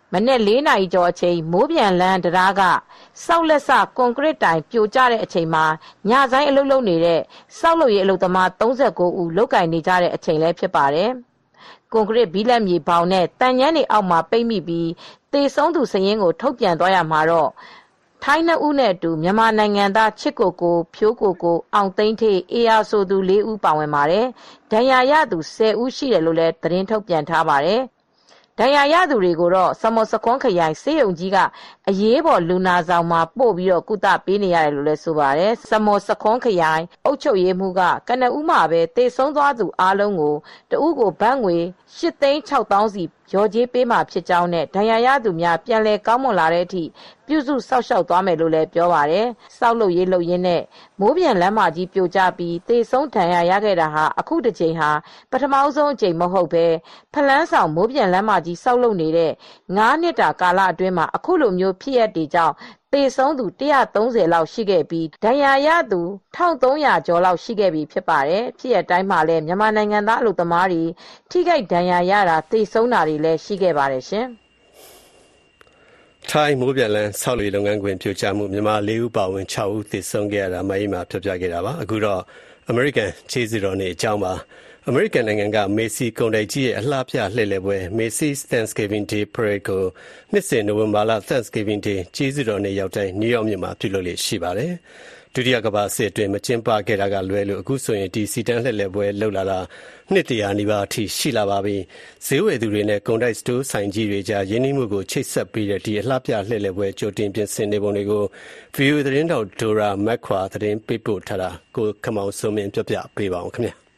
မနေ့လေးနာရီကျော်အချိန်မိုးပြန်လန်းတရားကစောက်လက်စကွန်ကရစ်တိုင်ပြိုကျတဲ့အချိန်မှာညဆိုင်အလုပ်လုပ်နေတဲ့စောက်လုပ်ရေးအလုပ်သမားသုံး၉ဦးလုတ်ကင်နေကြတဲ့အချိန်လည်းဖြစ်ပါတယ်။ကွန်ကရစ်ဘီလက်မြေပေါင်နဲ့တန်ညမ်းတွေအောက်မှာပိတ်မိပြီးသေဆုံးသူစာရင်းကိုထုတ်ပြန်သွားရမှာတော့ထိုင်းနှစ်ဦးနဲ့အတူမြန်မာနိုင်ငံသားချစ်ကိုကိုဖြိုးကိုကိုအောင်သိန်းထေးအေယာဆိုသူ၄ဦးပါဝင်ပါတယ်။ဒဏ်ရာရသူ၁၀ဦးရှိတယ်လို့လည်းသတင်းထုတ်ပြန်ထားပါတယ်။ဒဏ်ရာရသူတွေကိုတော့စမော်စခွန်းခရိုင်စေယုံကြီးကအရေးပေါ်လူနာဆောင်မှာပို့ပြီးတော့ကုသပေးနေရတယ်လို့လည်းဆိုပါတယ်။စမော်စခွန်းခရိုင်အုပ်ချုပ်ရေးမှူးကကနဦးမှာပဲတေဆုံးသွားသူအားလုံးကိုတဦးကိုဘတ်ငွေ၈သိန်း၆သောင်းစီရော်ကြေးပေးမှာဖြစ်ကြောင်းနဲ့ဒဏ်ရာရသူများပြန်လည်ကောင်းမွန်လာတဲ့အထိပြုစုစောင့်ရှောက်သွားမယ်လို့လည်းပြောပါတယ်။စောက်လုပ်ရေးလုပ်ရင်းနဲ့မိုးပြန်လမ်းမကြီးပြိုကျပြီးတေဆုံးဒဏ်ရာရခဲ့တာဟာအခုတစ်ချိန်ဟာပထမဆုံးအချိန်မဟုတ်ပဲဖလန်းဆောင်မိုးပြန်လမ်းမကြီးစောက်လုပ်နေတဲ့၅နှစ်တာကာလအတွင်းမှာအခုလိုမျိုးဖြစ်ရတဲ့ကြောင့်သေဆုံးသူ၁၃၀လောက်ရှိခဲ့ပြီးဒဏ်ရာရသူ၁၃၀၀ကျော်လောက်ရှိခဲ့ပြီဖြစ်ပါတယ်။ဖြစ်ရတိုင်းမှာလည်းမြန်မာနိုင်ငံသားအလုပ်သမားတွေထိခိုက်ဒဏ်ရာရတာသေဆုံးတာတွေလည်းရှိခဲ့ပါတယ်ရှင်။ထိုင်းမိုးပြန်လန်းဆောက်လုပ်ရေးလုပ်ငန်းခွင်ပြိုကျမှုမြန်မာ၄ဦးပါဝင်၆ဦးသေဆုံးခဲ့ရတာမအေးမှာပြပြခဲ့တာပါ။အခုတော့အမေရိကန်ခြေစီတော်နေ့အကြောင်းပါအမေရိကန်နိုင်ငံကမေစီကုန်တိုက်ကြီးရဲ့အလှပြလှည့်လည်ပွဲ Macy's Thanksgiving Day Parade ကိုနှစ်စဉ်နိုဝင်ဘာလ Thanksgiving Day ကျေးဇူးတော်နေ့ရောက်တိုင်းနယူးယောက်မြို့မှာပြုလုပ်လေ့ရှိပါတယ်။ဒုတိယကမ္ဘာစစ်အတွင်းမကျင်းပခဲ့တာကလွဲလို့အခုဆိုရင်ဒီစီတန်းလှည့်လည်ပွဲလှုပ်လာတာနှစ်တရာနီးပါးအထိရှိလာပါပြီ။ဈေးဝယ်သူတွေနဲ့ကုန်တိုက်စတိုးဆိုင်ကြီးတွေကြားရင်းနှီးမှုကိုချိတ်ဆက်ပြီးတဲ့ဒီအလှပြလှည့်လည်ပွဲကြိုတင်ပြင်ဆင်နေပုံတွေကို ဗွီအိုအေ သတင်းတောက်ဒိုရာမက်ခွာသတင်းပေးပို့ထားတာကိုခမောင်စုံမင်းပြပြပေးပါအောင်ခင်ဗျာ။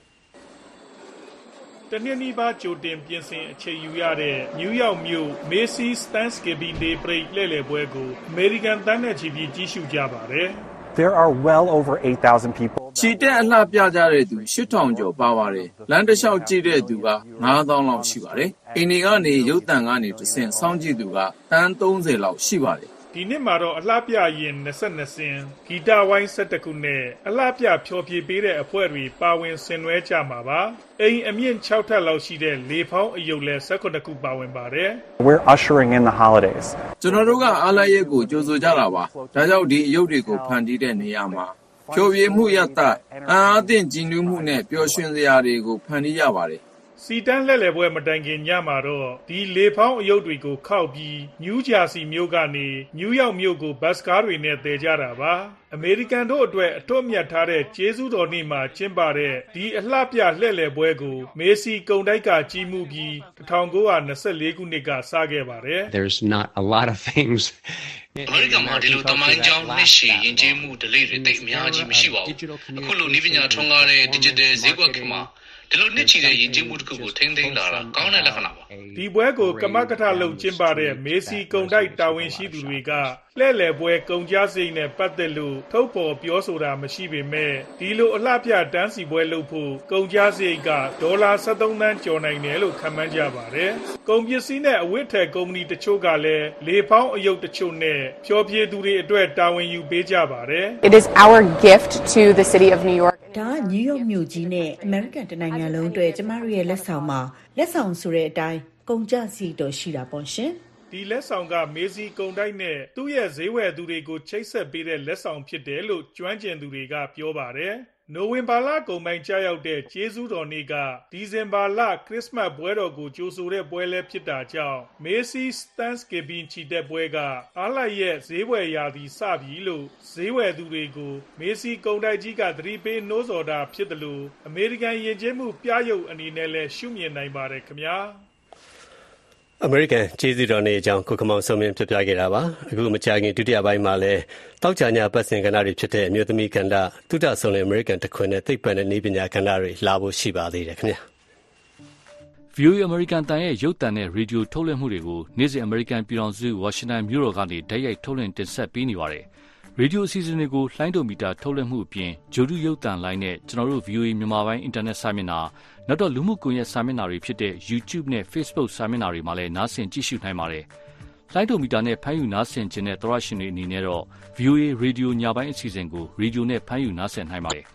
တနေ့နီးပါးကြိုတင်ပြင်ဆင်အချိန်ယူရတဲ့နယူးယောက်မြို့ Macy's Thanksgiving Day Parade လှည့်လည်ပွဲကိုအမေရိကန်တန်းနဲ့ချီပြီးကြည့်ရှုကြပါတယ်။ There are well over eight thousand people. ချီတက်အလှပြကြတဲ့သူ၈ထောင်ကျော်ပါပါတယ်။လမ်းတစ်လျှောက်ကြည့်တဲ့သူက၅သောင်းလောက်ရှိပါတယ်။အိမ်တွေကနေရုပ်သံကနေတဆင့်စောင့်ကြည့်သူကတန်း၃၀လောက်ရှိပါတယ်။ဒီနှစ်မှာတော့အလှပြရင်၂၂စင်ဂီတဝိုင်း၁၁ခုနဲ့အလှပြဖျော်ဖြေပေးတဲ့အဖွဲ့တွေပါဝင်ဆင်နွှဲကြမှာပါအိမ်အမြင့်၆ထပ်လောက်ရှိတဲ့လေဖောင်းအယုတ်လဲ၁၇ခုပါဝင်ပါတယ် We're ushering in the holidays. ကျွန်တော်တို့ကအားလပ်ရက်ကိုကြိုဆိုကြတာပါဒါကြောင့်ဒီအယုတ်တွေကိုဖန်တီးတဲ့နေရာမှာဖျော်ဖြေမှုရတအံအားသင့်ကြည်နူးမှုနဲ့ပျော်ရွှင်စရာတွေကိုဖန်တီးရပါတယ်စီတန်းလှည့်လည်ပွဲမတိုင်ခင်ညမှာတော့ဒီလေဖောင်းအယုတ်တွေကိုခောက်ပြီးနယူးဂျာစီမြို့ကနေနယူးယောက်မြို့ကိုဘတ်စကားတွေနဲ့တည်ကြတာပါအမေရိကန်တို့အတွက်အထွတ်မြတ်ထားတဲ့ကျေးဇူးတော်နေ့မှာကျင်းပတဲ့ဒီအလှပြလှည့်လည်ပွဲကိုမေစီကုန်တိုက်ကကြီးမှုပြီး၁၉၂၄ခုနှစ်ကစခဲ့ပါတယ် There's not a lot of things အမေရိကန်မှာဒီလိုတမိုင်းကြောင်းနှစ်ရှည်ယဉ်ကျေးမှုဒလိတွေတိတ်အများကြီးမရှိပါဘူးအခုလိုနည်းပညာထွန်းကားတဲ့ digital ဈေးကွက်ခင်မှာဒီလိုနှစ်ချီတဲ့ယဉ်ကျေးမှုတစ်ခုကိုထိန်းသိမ်းလာတာကောင်းတဲ့လက္ခဏာပါဒီပွဲကိုကမကထလုပ်ကျင်းပတဲ့မေစီကုန်တိုက်တာဝန်ရှိသူတွေကလှည့်လည်ပွဲကုန်ကြစိတ်နဲ့ပတ်သက်လို့ထုတ်ဖော်ပြောဆိုတာမရှိပေမဲ့ဒီလိုအလှပြတန်းစီပွဲလုပ်ဖို့ကုန်ကြစိတ်ကဒေါ်လာ၁၃သန်းကျော်နိုင်တယ်လို့ခန့်မှန်းကြပါတယ်ကုန်ပစ္စည်းနဲ့အဝတ်ထည်ကုမ္ပဏီတချို့ကလည်းလေဖောင်းအယုတ်တချို့နဲ့ဖျော်ဖြေသူတွေအတွက်တာဝန်ယူပေးကြပါတယ် It is our gift to the city of New York ဒါနယူးယောက်မြို့ကြီးနဲ့အမေရိကန်တနိုင်ငံလုံးအတွက်ကျမတို့ရဲ့လက်ဆောင်မှာလက်ဆောင်ဆိုတဲ့အတိုင်းကုန်ကြစီတော်ရှိတာပေါ့ရှင်ဒီလက်ဆောင်ကမေစီကုန်တိုက်နဲ့သူ့ရဲ့ဈေးဝယ်သူတွေကိုချိတ်ဆက်ပေးတဲ့လက်ဆောင်ဖြစ်တယ်လို့ကျွမ်းကျင်သူတွေကပြောပါတယ်နိုဝင်ဘာလကုန်ပိုင်းကြာရောက်တဲ့ကျေးဇူးတော်နေ့ကဒီဇင်ဘာလခရစ်စမတ်ပွဲတော်ကိုကြိုဆိုတဲ့ပွဲလည်းဖြစ်တာကြောင့် Macy's Thanksgiving ချီတက်ပွဲကအားလပ်ရက်ဈေးဝယ်ရာသီစပြီလို့ဈေးဝယ်သူတွေကို Macy ကုန်တိုက်ကြီးကသတိပေးနှိုးဆော်တာဖြစ်တယ်လို့အမေရိကန်ယဉ်ကျေးမှုပြရုပ်အနေနဲ့လည်းရှုမြင်နိုင်ပါတယ်ခင်ဗျာအမေရိကန်ကျေးဇူးတော်နေ့အကြောင်းကိုကမောင်ဆုံးမင်းပြပြခဲ့တာပါအခုမကြာခင်ဒုတိယပိုင်းမှာလည်းတောက်ကြညာပတ်စင်ကဏ္ဍတွေဖြစ်တဲ့အမျိုးသမီးကဏ္ဍသုတဆုံးလည်းအမေရိကန်တခွင်နဲ့သိပ္ပံနဲ့နည်းပညာကဏ္ဍတွေလာဖို့ရှိပါသေးတယ်ခင်ဗျာဗွီအိုအေ အမေရိကန်တန်ရဲ့ရုပ်သံနဲ့ရေဒီယိုထုတ်လွှင့်မှုတွေကိုနေ့စဉ်အမေရိကန်ပြည်ထောင်စုဝါရှင်တန်မြို့တော်ကနေတိုက်ရိုက်ထုတ်လွှင့်တင်ဆက်ပေးနေပါတယ်ရေဒီယိုအစီအစဉ်တွေကိုလှိုင်းဒိုမီတာထုတ်လွှင့်မှုအပြင်ဂျိုဒူရုပ်သံလိုင်းနဲ့ကျွန်တော်တို့ ဗွီအိုအေ မြန်မာပိုင်းအင်တာနက်စာမျက်နှာနောက်တော့လူမှုကွန်ရက်စာမျက်နှာတွေဖြစ်တဲ့ YouTube နဲ့ Facebook စာမျက်နှာတွေမှာလည်းနားဆင်ကြည့်ရှုနိုင်ပါတယ်။လှိုင်းဒိုမီတာနဲ့ဖမ်းယူနားဆင်ခြင်းတဲ့သောရရှင်တွေအနေနဲ့တော့ ဗွီအိုအေ ရေဒီယိုညပိုင်းအစီအစဉ်ကိုရေဒီယိုနဲ့ဖမ်းယူနားဆင်နိုင်ပါတယ်။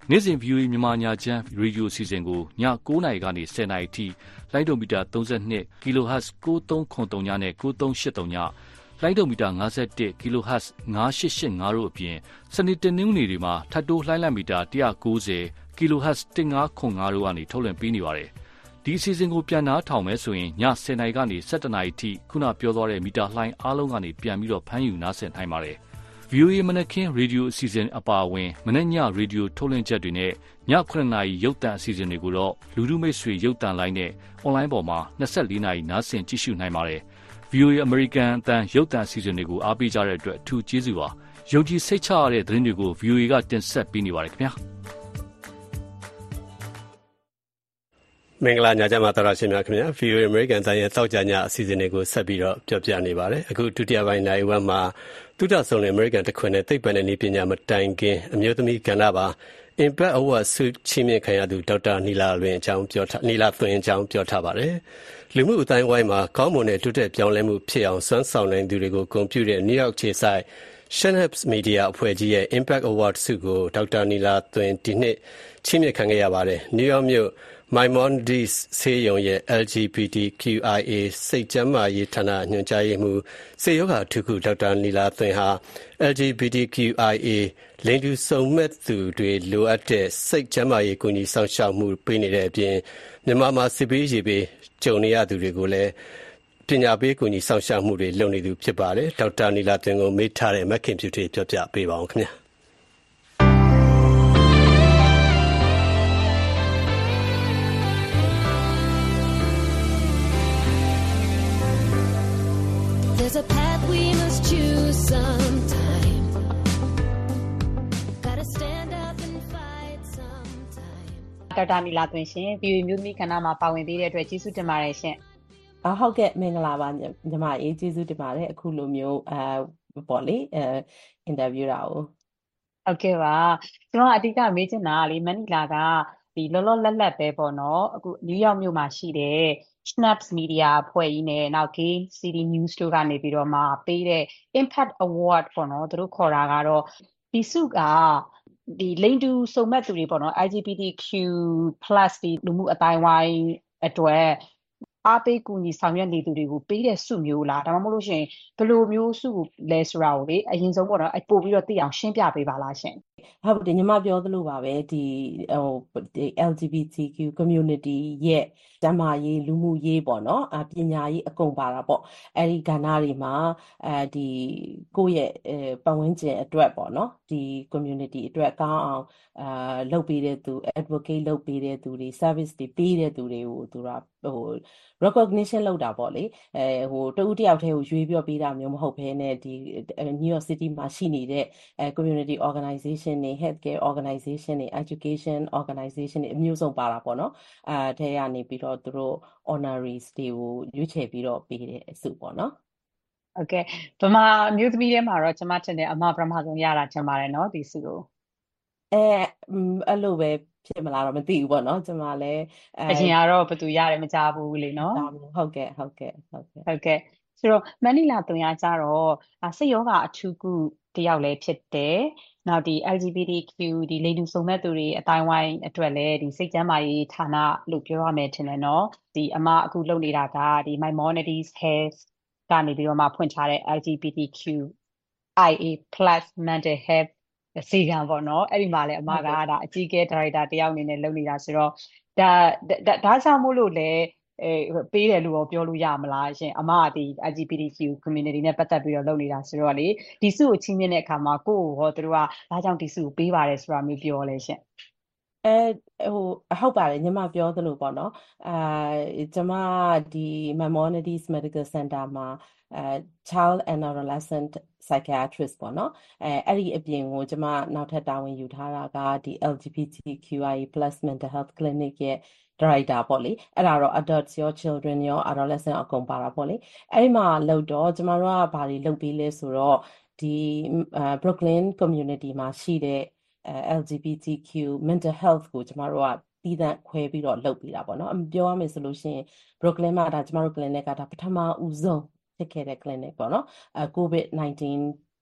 နေ့စဉ် ဗွီအိုအေ မြန်မာညချမ်းရေဒီယိုအစီအစဉ်ကိုညကိုးနာရီကနေ ဆယ်နာရီထိလိုင်းဒိုမီတာသုံး၂ ကီလိုဟတ် ကိုးသုံးခုသုံး နဲ့ ကိုးသုံးရှစ်သုံး လိုင်းဒိုမီတာ၅၁ ကီလိုဟတ် ငါးရှစ်ရှစ်ငါတို့အပြင်စနေတနင်္ဂနွေတွေမှာထပ်တိုးလှိုင်းလံမီတာ၁၉၀ ကီလိုဟတ် ၁၅ခု၅တို့ကနေထုတ်လွှင့်ပေးနေပါတယ်။ဒီအစီအစဉ်ကိုပြန်နားထောင်မယ်ဆိုရင်ညဆယ်နာရီကနေ ၁၁နာရီထိခုနပြောသွားတဲ့မီတာလှိုင်းအားလုံးကနေပြန်ပြီးတော့ဖမ်းယူနားဆင်နိုင်ပါတယ်။ ဗွီအိုအေမနက်ခင်းရေဒီယိုအစီအစဉ်အပါအဝင်မနက်ညရေဒီယိုထုတ်လွှင့်ချက်တွေနဲ့ညခုနှစ်နာရီရုပ်သံအစီအစဉ်တွေကိုတော့လူထုမိတ်ဆွေရုပ်သံလိုင်းနဲ့အွန်လိုင်းပေါ်မှာ၂၄နာရီနားဆင်ကြည့်ရှုနိုင်ပါတယ်။ ဗွီအိုအေအမေရိကန်အသံရုပ်သံအစီအစဉ်တွေကိုအားပေးကြတဲ့အတွက်အထူးကျေးဇူးပါ။ယုံကြည်စိတ်ချရတဲ့သတင်းတွေကို ဗွီအိုအေကတင်ဆက်ပေးနေပါတယ်ခင်ဗျာ။မင်္ဂလာညချမ်းပါသောတာရှင်များခင်ဗျာ ဗွီအိုအေအမေရိကန်အသံရဲ့တောက်ကြညအစီအစဉ်တွေကိုဆက်ပြီးတော့ပြောပြနေပါတယ်အခုဒုတိယပိုင်းနိုင်ဝက်မှာသုတဆောင်တဲ့အမေရိကန်တခွင်နဲ့သိပ္ပံနဲ့နည်းပညာမတိုင်ခင်အမျိုးသမီးကဏ္ဍပါ Impact Award ဆုချီးမြှင့်ခံရသူဒေါက်တာနီလာလွင်အကြောင်းပြောထားနီလာသွင်အကြောင်းပြောထားပါတယ်လူမှုအတိုင်းဝိုင်းမှာကောင်းမွန်တဲ့တိုးတက်ပြောင်းလဲမှုဖြစ်အောင်စွမ်းဆောင်နိုင်သူတွေကိုဂုဏ်ပြုတဲ့ New York ခြေဆိုင် Shanhabs Media အဖွဲ့ကြီးရဲ့ Impact Award ဆုကိုဒေါက်တာနီလာသွင်ဒီနှစ်ချီးမြှင့်ခံခဲ့ရပါတယ် New York မြို့Maimonides ဆေးရုံရဲ့ แอล ဂျီ ဘီ တီ คิว အိုင် အေ စိတ်ကျန်းမာရေးဌာနညွှန်ကြားရေးမှူးစေယောဂအထူးကုဒေါက်တာနီလာသွင်ဟာ แอล ဂျီ ဘီ တီ คิว အိုင် အေ လိင်တူစုံမက်သူတွေလိုအပ်တဲ့စိတ်ကျန်းမာရေးကူညီဆောင်ရှောက်မှုပေးနေတဲ့အပြင်မြန်မာမှာစစ်ပေးရေပေးကြုံနေရသူတွေကိုလည်းပညာပေးကူညီဆောင်ရှောက်မှုတွေလုပ်နေသူဖြစ်ပါတယ်ဒေါက်တာနီလာသွင်ကိုမေးထားတဲ့မခင်ဖြူထေပြောပြပေးပါအောင်ခင်ဗျာ There's a path we must choose sometime. Gotta stand up and fight sometime. ဒေါက်တာနီလာသွင်ရှင် ဗွီအိုအေမျိုးသမီးကဏ္ဍမှာပါဝင်ပေးတဲ့အတွက်ကျေးဇူးတင်ပါတယ်ရှင်။အဟုတ်ကဲ့မင်္ဂလာပါညီမအေးကျေးဇူးတင်ပါတယ်အခုလိုမျိုးအဲပေါ့လေအဲအင်တာဗျူးတာကိုဟုတ်ကဲ့ပါကျွန်တော်အဓိကမေးချင်တာကလေမနီလာကဒီလောလောလတ်လတ်ပဲပေါ့နော်အခုနယူးယောက်မြို့မှာရှိတဲ့ Shanhabs Media အဖွဲ့ကြီးနဲ့နောက် Gay City News တို့ကနေပြီးတော့မှပေးတဲ့ Impact Award ပေါ့နော်သူတို့ခေါ်တာကတော့ဒီစုကဒီလိင်တူစုံမက်သူတွေပေါ့နော် แอล ဂျီ ဘီ တီ คิว plus ဒီလူမှုအတိုင်းဝိုင်းအတွက်အားပေးကူညီဆောင်ရွက်နေသူတွေကိုပေးတဲ့စုမျိုးလားဒါမှမဟုတ်လို့ရှင်ဘယ်လိုမျိုးစုလဲဆိုတာကိုလေအရင်ဆုံးပေါ့နော်ပို့ပြီးတော့သိအောင်ရှင်းပြပေးပါလားရှင်ဟုတ်တယ်ညီမပြောသလိုပါပဲဒီဟိုဒီ แอล ဂျီ ဘီ တီ คิว community ရဲ့ဓမ္မရေးလူမှုရေးပေါ့နော်အပညာရေးအကုန်ပါတာပေါ့အဲဒီကဏ္ဍတွေမှာအဲဒီကိုယ့်ရဲ့ပတ်ဝန်းကျင်အတွက်ပေါ့နော်ဒီ community အတွက်ကောင်းအောင်အာလုပ်ပေးတဲ့သူ advocate လုပ်ပေးတဲ့သူတွေ service တွေပေးတဲ့သူတွေကိုသူကဟို recognition လုပ်တာပေါ့လေအဲဟိုတဦးတယောက်တည်းကိုရွေးပြောပေးတာမျိုးမဟုတ်ဘဲနဲ့ဒီ New York City မှာရှိနေတဲ့အဲ community organization တွေ healthcare organization တွေ education organization တွေအမျိုးစုံပါတာပေါ့နော်အဲထဲကနေပြီးတော့သူတို့ honoraries တွေကိုရွေးချယ်ပြီးတော့ပေးတဲ့အစုပေါ့နော်ဟုတ်ကဲ့ဗမာအမျိုးသမီးတွေမှာတော့ကျွန်မထင်တယ်အမပထမဆုံးရတာထင်ပါတယ်နော်ဒီစုကိုအဲအဲ့လိုပဲဖြစ်မလားတော့မသိဘူးပေါ့နော်ကျွန်မလည်းအရင်ကတော့ဘယ်သူရတယ်မကြားဘူးလေနော်ဟုတ်ကဲ့ဟုတ်ကဲ့ဟုတ်ကဲ့ဟုတ်ကဲ့ဆိုတော့မနီလာသွင်ရကြတော့စိတ်ယောဂအထူးကုတယောက်လည်းဖြစ်တယ်နောက်ဒီ แอล ဂျီ ဘီ တီ คิว ဒီလိင်တူစုံမက်သူတွေအတိုင်းဝိုင်းအတွက်လည်းဒီစိတ်ကျန်းမာရေးဌာနလို့ပြောရမယ်ထင်တယ်နော်ဒီအမအခုလုပ်နေတာကဒီ Maimonides Health ကနေပြီးတော့မှဖွင့်ထားတဲ့ แอล ဂျီ ဘီ တီ คิว အိုင် အေ plus mental health စီကံပေါ့နော်အဲ့ဒီမှာလည်းအမကဒါအကြီးအကဲဒါရိုက်တာတယောက်အနေနဲ့လုပ်နေတာဆိုတော့ဒါဒါကြောင့်မို့လို့လည်းအဲပေးတယ်လို့ပြောလို့ရမလားရှင်အမကဒီ แอล ဂျီ ဘီ တီ คิว community နဲ့ပတ်သက်ပြီးတော့လုပ်နေတာဆိုတော့လေဒီစုကိုချင်းမြင့်တဲ့အခါမှာကိုယ့်ကိုဟောသူတို့ကဘာကြောင့်ဒီစုကိုပေးပါတယ်ဆိုတာမျိုးပြောလဲရှင်အဲဟိုဟုတ်ပါတယ်ညီမပြောသလိုပေါ့နော်အဲကျမဒီ Maimonides Medical Center မှာအဲ child and adolescent psychiatrist ပေါ့နော်အဲအဲ့ဒီအပြင်ကိုကျမနောက်ထပ်တာဝန်ယူထားတာကဒီ แอล ဂျီ ဘီ တီ คิว အိုင် အေ plus mental health clinic ရဲ့ director ပေါ့လေအဲ့ဒါတော့ adults ရော children ရော adolescent အကုန်ပါတာပေါ့လေအဲ့ဒီမှာလောက်တော့ကျမတို့ကဘာတွေလုပ်ပေးလဲဆိုတော့ဒီ Brooklyn community မှာရှိတဲ့ แอล ဂျီ ဘီ တီ คิว mental health ကိုကျမတို့ကပြီးသန့်ခွဲပြီးတော့လုပ်ပေးတာပေါ့နော်ပြောရမယ်ဆိုလို့ရှိရင် Brooklyn မှာဒါကျမတို့ clinic ကဒါပထမဦးဆုံးဖြစ်ခဲ့တဲ့ clinic ပေါ့နော်အဲ COVID nineteen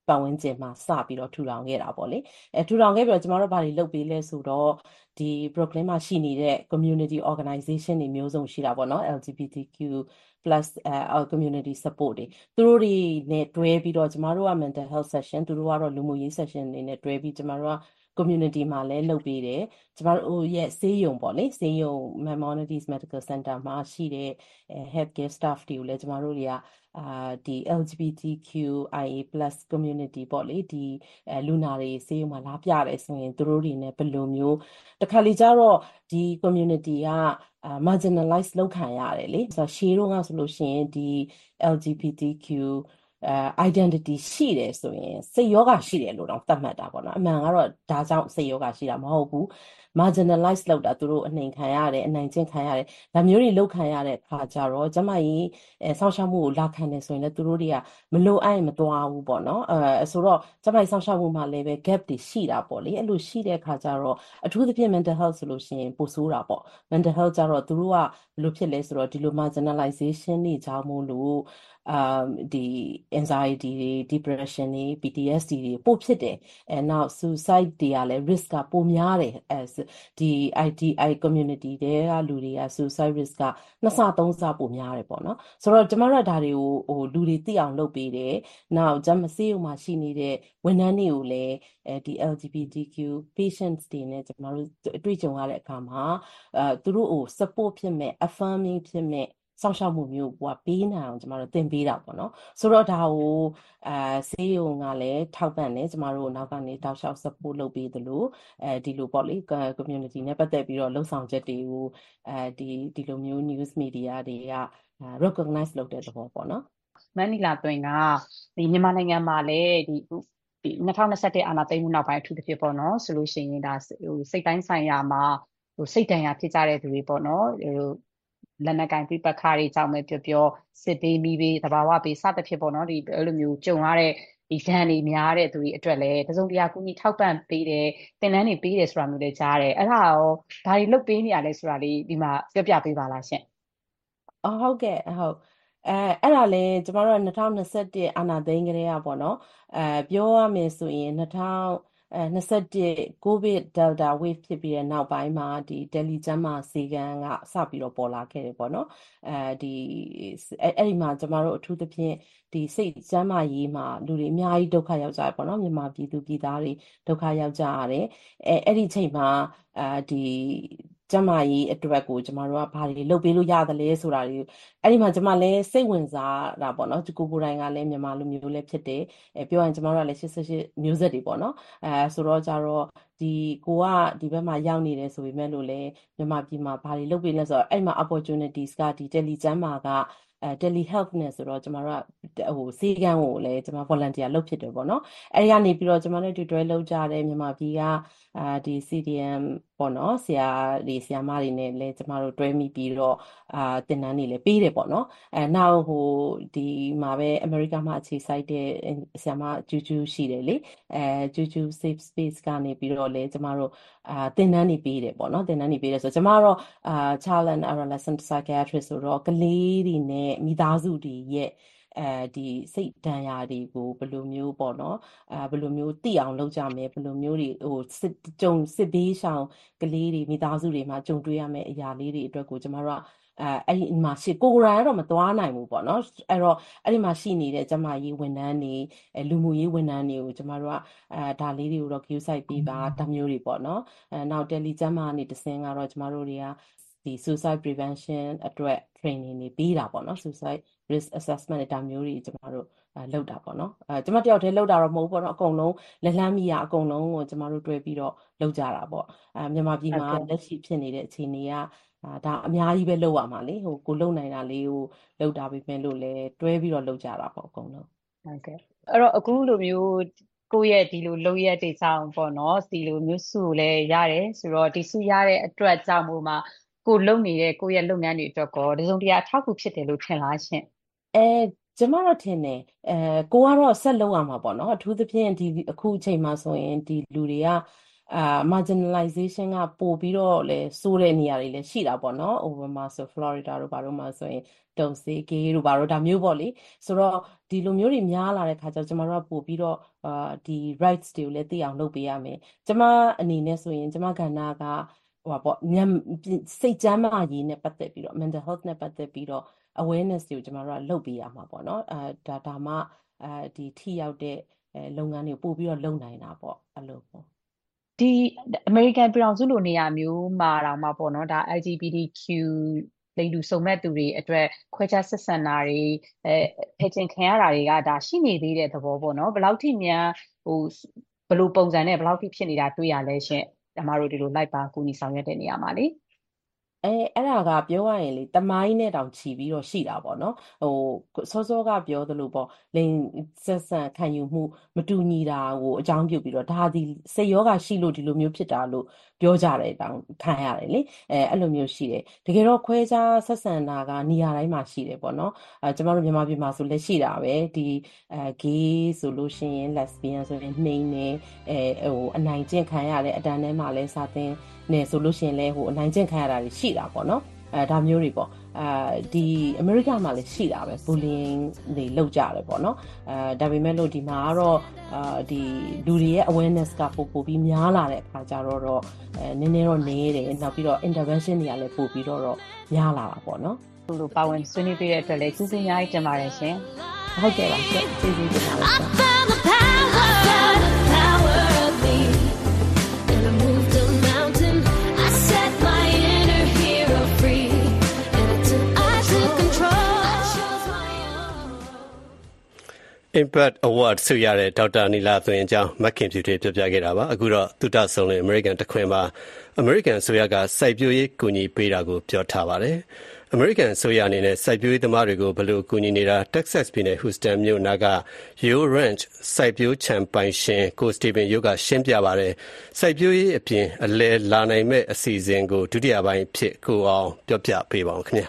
ပတ်ဝန်းကျင်မှာစပြီးတော့ထူထောင်ခဲ့တာပေါ့လေအဲထူထောင်ခဲ့ပြီးတော့ကျမတို့ဘာတွေလုပ်ပေးလဲဆိုတော့ဒီ Brooklyn မှာရှိနေတဲ့ community organization တွေမျိုးစုံရှိတာပေါ့နော် L G B T Q plus အဲ community support တွေသူတို့တွေနဲ့တွဲပြီးတော့ကျမတို့က mental health session သူတို့ကတော့လူမှုရေး session တွေနဲ့တွဲပြီးကျမတို့ကcommunity မှာလည်းလုပ်ပေးတယ်ကျမတို့ရဲ့ဆေးရုံပေါ့လေဆေးရုံ Maimonides Medical Center မှာရှိတဲ့ healthcare staff တွေကိုလည်းကျမတို့တွေကအာဒီ L G B T Q I A plus community ပေါ့လေဒီအဲလူနာတွေဆေးရုံမှာလာပြတယ်ဆိုရင်သူတို့တွေနဲ့ဘယ်လိုမျိုးတခါလေကျတော့ဒီ community ကအာ marginalize လုပ်ခံရတယ်လေဆိုတော့ရှေးတုန်းကဆိုလို့ရှိရင်ဒီ L G B T Qအဲ identity ရှိတယ်ဆိုရင်စိတ်ယောဂရှိတယ်လို့တော့သတ်မှတ်တာပေါ့နော်အမှန်ကတော့ဒါကြောင့်စိတ်ယောဂရှိတာမဟုတ်ဘူး marginalize လုပ်တာသူတို့အနှိမ်ခံရတယ်အနိုင်ကျင့်ခံရတယ်ဒါမျိုးတွေလုပ်ခံရတဲ့အခါကျတော့ကျမကြီးအဲစောင့်ရှောက်မှုကိုလာခံတယ်ဆိုရင်လည်းသူတို့တွေကမလိုအပ်ရင်မသွားဘူးပေါ့နော်အဲဆိုတော့ကျမကြီးစောင့်ရှောက်မှုမှာလည်းပဲ gap တွေရှိတာပေါ့လေအဲ့လိုရှိတဲ့အခါကျတော့အထူးသဖြင့် mental health ဆိုလို့ရှိရင်ပိုဆိုးတာပေါ့ mental health ကျတော့သူတို့ကဘယ်လိုဖြစ်လဲဆိုတော့ဒီလို marginalization တွေကြောင့်မို့လို့အာဒီ anxiety တွေ depression တွေ P T S D တွေပို့ဖြစ်တယ်အဲနောက် suicide တွေကလည်း risk ကပိုများတယ်အဲဒီ I T I community တွေကလူတွေက suicide risk ကနှစ်ဆသုံးဆပိုများတယ်ပေါ့နော်ဆိုတော့ကျမတို့ကဒါတွေကိုဟိုလူတွေသိအောင်လုပ်ပေးတယ်နောက်ကျမဆေးရုံမှာရှိနေတဲ့ဝန်ထမ်းတွေကိုလည်းအဲဒီ L G B T Q patients တွေနဲ့ကျမတို့အတွေ့အကြုံရတဲ့အခါမှာအဲသူတို့ကို support ဖြစ်မဲ့ affirming ဖြစ်မဲ့စောင့်ရှောက်မှုမျိုးကပေးနိုင်အောင်ကျမတို့သင်ပေးတာပေါ့နော်ဆိုတော့ဒါကိုအဲဆေးရုံကလည်းထောက်ပံ့တယ်ကျမတို့နောက်ကနေတောက်လျှောက် support လုပ်ပေးသလိုအဲဒီလိုပေါ့လေ community နဲ့ပတ်သက်ပြီးတော့လှုပ်ဆောင်ချက်တွေကိုအဲဒီဒီလိုမျိုး news media တွေက recognize လုပ်တဲ့သဘောပေါ့နော်မန်နီလာသွင်းကဒီမြန်မာနိုင်ငံမှာလည်းဒီဒီ၂၀၂၁အာဏာသိမ်းမှုနောက်ပိုင်းအထူးသဖြင့်ပေါ့နော်ဆိုလို့ရှိရင်ဒါဟိုစိတ်တိုင်းဆိုင်ရာမှာဟိုစိတ်ဒဏ်ရာဖြစ်ကြတဲ့သူတွေပေါ့နော်ဟိုလက်နက်ကင်ပြပခါတွေကြောင့်ပဲပြောပြောစစ်ပေးမိပေးသဘာဝပေးစသဖြင့်ပေါ့နော်ဒီအဲ့လိုမျိုးကြုံရတဲ့ဒီဒဏ်တွေများတဲ့သူတွေအတွက်လည်းတစုံတရာကူညီထောက်ပံ့ပေးတယ်သင်တန်းတွေပေးတယ်ဆိုတာမျိုးလည်းကြားတယ်အဲ့ဒါရောဘာတွေလုပ်ပေးနေရလဲဆိုတာလေးဒီမှာပြောပြပေးပါလားရှင်အော်ဟုတ်ကဲ့ဟုတ်အဲအဲ့ဒါလည်းကျမတို့က၂၀၂၁အာဏာသိမ်းကလေးကပေါ့နော်အဲပြောရမယ်ဆိုရင်၂၀အဲ၂၁ COVID Delta wave ဖြစ်ပြီးတဲ့နောက်ပိုင်းမှာဒီ Delhi ကျန်းမာဆေးခန်းကစပြီးတော့ပေါ်လာခဲ့တယ်ပေါ့နော်အဲဒီအဲ့ဒီမှာကျမတို့အထူးသဖြင့်ဒီစိတ်ကျန်းမာရေးမှာလူတွေအများကြီးဒုက္ခရောက်ကြတယ်ပေါ့နော်မြန်မာပြည်သူပြည်သားတွေဒုက္ခရောက်ကြရတယ်အဲအဲ့ဒီချိန်မှာအဲဒီကျမကြီးအတွက်ကိုကျမတို့ကဘာတွေလုပ်ပေးလို့ရတယ်လဲဆိုတာတွေအဲ့ဒီမှာကျမလည်းစိတ်ဝင်စားတာပေါ့နော်ကိုကိုတိုင်းကလည်းမြန်မာလူမျိုးလည်းဖြစ်တယ်အဲပြောရင်ကျမတို့ကလည်း၈၈မျိုးဆက်တွေပေါ့နော်အဲဆိုတော့ကြတော့ဒီကိုကဒီဘက်မှာရောက်နေတယ်ဆိုပေမဲ့လို့လည်းမြန်မာပြည်မှာဘာတွေလုပ်ပေးလဲဆိုတော့အဲ့မှာ opportunities ကဒီ tele ကျန်းမာကအဲ tele health နဲ့ဆိုတော့ကျမတို့ကဟိုဆေးကန်းကိုလည်းကျမ volunteer လုပ်ဖြစ်တယ်ပေါ့နော်အဲဒီကနေပြီးတော့ကျမတို့တူတွဲလုပ်ကြတယ်မြန်မာပြည်ကအာဒီ C D M ပေါ့နော်ဆရာတွေဆရာမတွေနဲ့လည်းကျမတို့တွဲမိပြီးတော့အာသင်တန်းတွေလည်းပေးတယ်ပေါ့နော်အဲနောက်ဟိုဒီမှာပဲအမေရိကမှာအခြေစိုက်တဲ့ဆရာမကျူးကျူးရှိတယ်လေအဲကျူးကျူး safe space ကနေပြီးတော့လည်းကျမတို့အာသင်တန်းတွေပေးတယ်ပေါ့နော်သင်တန်းတွေပေးတယ်ဆိုတော့ကျမတို့အာ child and adolescent psychiatrist ဆိုတော့ကလေးတွေနဲ့မိသားစုတွေရဲ့အဲဒီစိတ်ဒဏ်ရာတွေကိုဘယ်လိုမျိုးပေါ့နော်အဲဘယ်လိုမျိုးသိအောင်လုပ်ကြမယ်ဘယ်လိုမျိုးတွေဟိုစစ်ကြုံစစ်ဘေးရှောင်ကလေးတွေမိသားစုတွေမှာကြုံတွေ့ရမယ့်အရာလေးတွေအတွက်ကိုကျမတို့ကအဲအဲ့ဒီမှာရှိကိုယ်တိုင်ကတော့မသွားနိုင်ဘူးပေါ့နော်အဲ့တော့အဲ့ဒီမှာရှိနေတဲ့ကျမကြီးဝန်ထမ်းတွေအဲလူမှုရေးဝန်ထမ်းတွေကိုကျမတို့ကအဲဒါလေးတွေကိုတော့ queue site ပေးပါတမျိုးတွေပေါ့နော်အဲနောက် tele ကျန်းမာကနေတစင်းကတော့ကျမတို့တွေကဒီ suicide prevention အတွက် training တွေပေးတာပေါ့နော် suicide risk assessment တွေဒါမျိုးတွေကျမတို့အဲလုပ်တာပေါ့နော်အဲကျမတယောက်တည်းလုပ်တာတော့မဟုတ်ဘူးပေါ့နော်အကုန်လုံးလက်လန်းမိရအကုန်လုံးကိုကျမတို့တွဲပြီးတော့လုပ်ကြတာပေါ့အဲမြန်မာပြည်မှာလက်ရှိဖြစ်နေတဲ့အခြေအနေကအာဒါအများကြီးပဲလုပ်ရမှာလေဟိုကိုလုံနိုင်တာလေးကိုလုပ်တာပဲပဲလို့လဲတွဲပြီးတော့လုပ်ကြတာပေါ့အကုန်လုံးဟုတ်ကဲ့အဲ့တော့အခုလိုမျိုးကိုယ့်ရဲ့ဒီလိုလုပ်ရက်တွေကြောင့်ပေါ့နော်ဒီလိုမျိုးစုလဲရတယ်ဆိုတော့ဒီစုရတဲ့အတွက်ကြောင့်မို့မှာကိုလုပ်နေတဲ့ကိုယ့်ရဲ့လုပ်ငန်းတွေအတွက်ကောတစုံတရာအထောက်အကူဖြစ်တယ်လို့ထင်လားရှင်အဲကျမတော့ထင်တယ်အဲကိုကတော့ဆက်လုပ်ရမှာပေါ့နော်အထူးသဖြင့်ဒီအခုအချိန်မှာဆိုရင်ဒီလူတွေကအာ marginalization ကပိုပြီးတော့လဲစိုးတဲ့နေရာတွေလည်းရှိတာပေါ့နော်။ ဥပမာဆို Florida တို့ဘာတို့မှာဆိုရင်တုံစေးကေးတို့ဘာတို့ဒါမျိုးပေါ့လေဆိုတော့ဒီလိုမျိုးတွေများလာတဲ့ခါကျတော့ကျမတို့ကပို့ပြီးတော့အာဒီ rights တွေကိုလည်းသိအောင်လုပ်ပေးရမယ်ကျမအနေနဲ့ဆိုရင်ကျမကဏ္ဍကဟိုပါပေါ့ညစိတ်ကျန်းမာရေးနဲ့ပတ်သက်ပြီးတော့ mental health နဲ့ပတ်သက်ပြီးတော့ awareness တွေကိုကျမတို့ကလုပ်ပေးရမှာပေါ့နော်အဲဒါဒါမှအဲဒီထိရောက်တဲ့အဲလုပ်ငန်းတွေပို့ပြီးတော့လုပ်နိုင်တာပေါ့အဲ့လိုပေါ့ဒီ American ပြည်တော်စုလိုနေရာမျိုးမှာတော့မှာပေါ့နော်ဒါ L G B T Q လိင်တူစုံမဲ့သူတွေအတွက်ခွဲခြားဆက်ဆံတာတွေအဲဖယ်ကျင်ခံရတာတွေကဒါရှိနေသေးတဲ့သဘောပေါ့နော်ဘယ်လောက်ထိများဟိုဘယ်လိုပုံစံနဲ့ဘယ်လောက်ထိဖြစ်နေတာတွေ့ရလဲရှင်အမတို့ဒီလိုလိုက်ပါကူညီဆောင်ရွက်တဲ့နေရာမှာလေအဲအဲ့ဒါကပြောရရင်လေတမိုင်းနဲ့တောင်ချီပြီးတော့ရှိတာပေါ့နော်ဟိုစောစောကပြောသလိုပေါ့လိန်ဆက်ဆံခံယူမှုမတူညီတာကိုအကြောင်းပြုပြီးတော့ဒါဒီစိတ်ယောဂရှိလို့ဒီလိုမျိုးဖြစ်တာလို့ပြောကြတယ်တောင်ခံရတယ်လေအဲအဲ့လိုမျိုးရှိတယ်တကယ်တော့ခွဲခြားဆက်ဆံတာကနေရာတိုင်းမှာရှိတယ်ပေါ့နော်အဲကျမတို့မြန်မာပြည်မှာဆိုလည်းရှိတာပဲဒီအဲ gay ဆိုလို့ရှိရင် lesbian ဆိုရင်နှိမ့်နေအဲဟိုအနိုင်ကျင့်ခံရတဲ့အတန်းထဲမှာလဲစာသင်နေဆိုလို့ရှိရင်လဲဟိုအနိုင်ကျင့်ခံရတာတွေရှိတာပေါ့နော်အဲဒါမျိုးတွေပေါ့အဲဒီအမေရိကမှာလည်းရှိတာပဲ bullying တွေလုပ်ကြတယ်ပေါ့နော်အဲဒါပေမဲ့လို့ဒီမှာကတော့အာဒီလူတွေရဲ့ awareness ကပို့ပို့ပြီးများလာတဲ့အခါကျတော့တော့အဲနည်းနည်းတော့နေတယ်နောက်ပြီးတော့ intervention တွေကလည်းပို့ပြီးတော့တော့များလာတာပေါ့နော်ဒီလိုပါဝင်ဆွေးနွေးပေးတဲ့အတွက်လည်းကျေးဇူးအများကြီးတင်ပါတယ်ရှင်ဟုတ်ကဲ့ပါကျေးဇူးတင်ပါတယ် Impact Award ဆုရတဲ့ဒေါက်တာနီလာသွင်အကြောင်းမခင်ဖြူတွေပြပြခဲ့တာပါအခုတော့သုတဆုံးလင် American တခွင်မှာ American ဆိုရကစိုက်ပျိုးရေးကူညီပေးတာကိုပြောထားပါတယ် American ဆိုရအနေနဲ့စိုက်ပျိုးရေးသမားတွေကိုဘယ်လိုကူညီနေတာ Texas ပြည်နယ် Houston မြို့နာက Yo Ranch စိုက်ပျိုးခြံပိုင်ရှင်ကို Steven Yo ကရှင်းပြပါတယ်စိုက်ပျိုးရေးအပြင်အလဲလာနိုင်မဲ့အစီအစဉ်ကိုဒုတိယပိုင်းဖြစ်ကိုအောင်ပြောပြပေးပါဦးခင်ဗျာ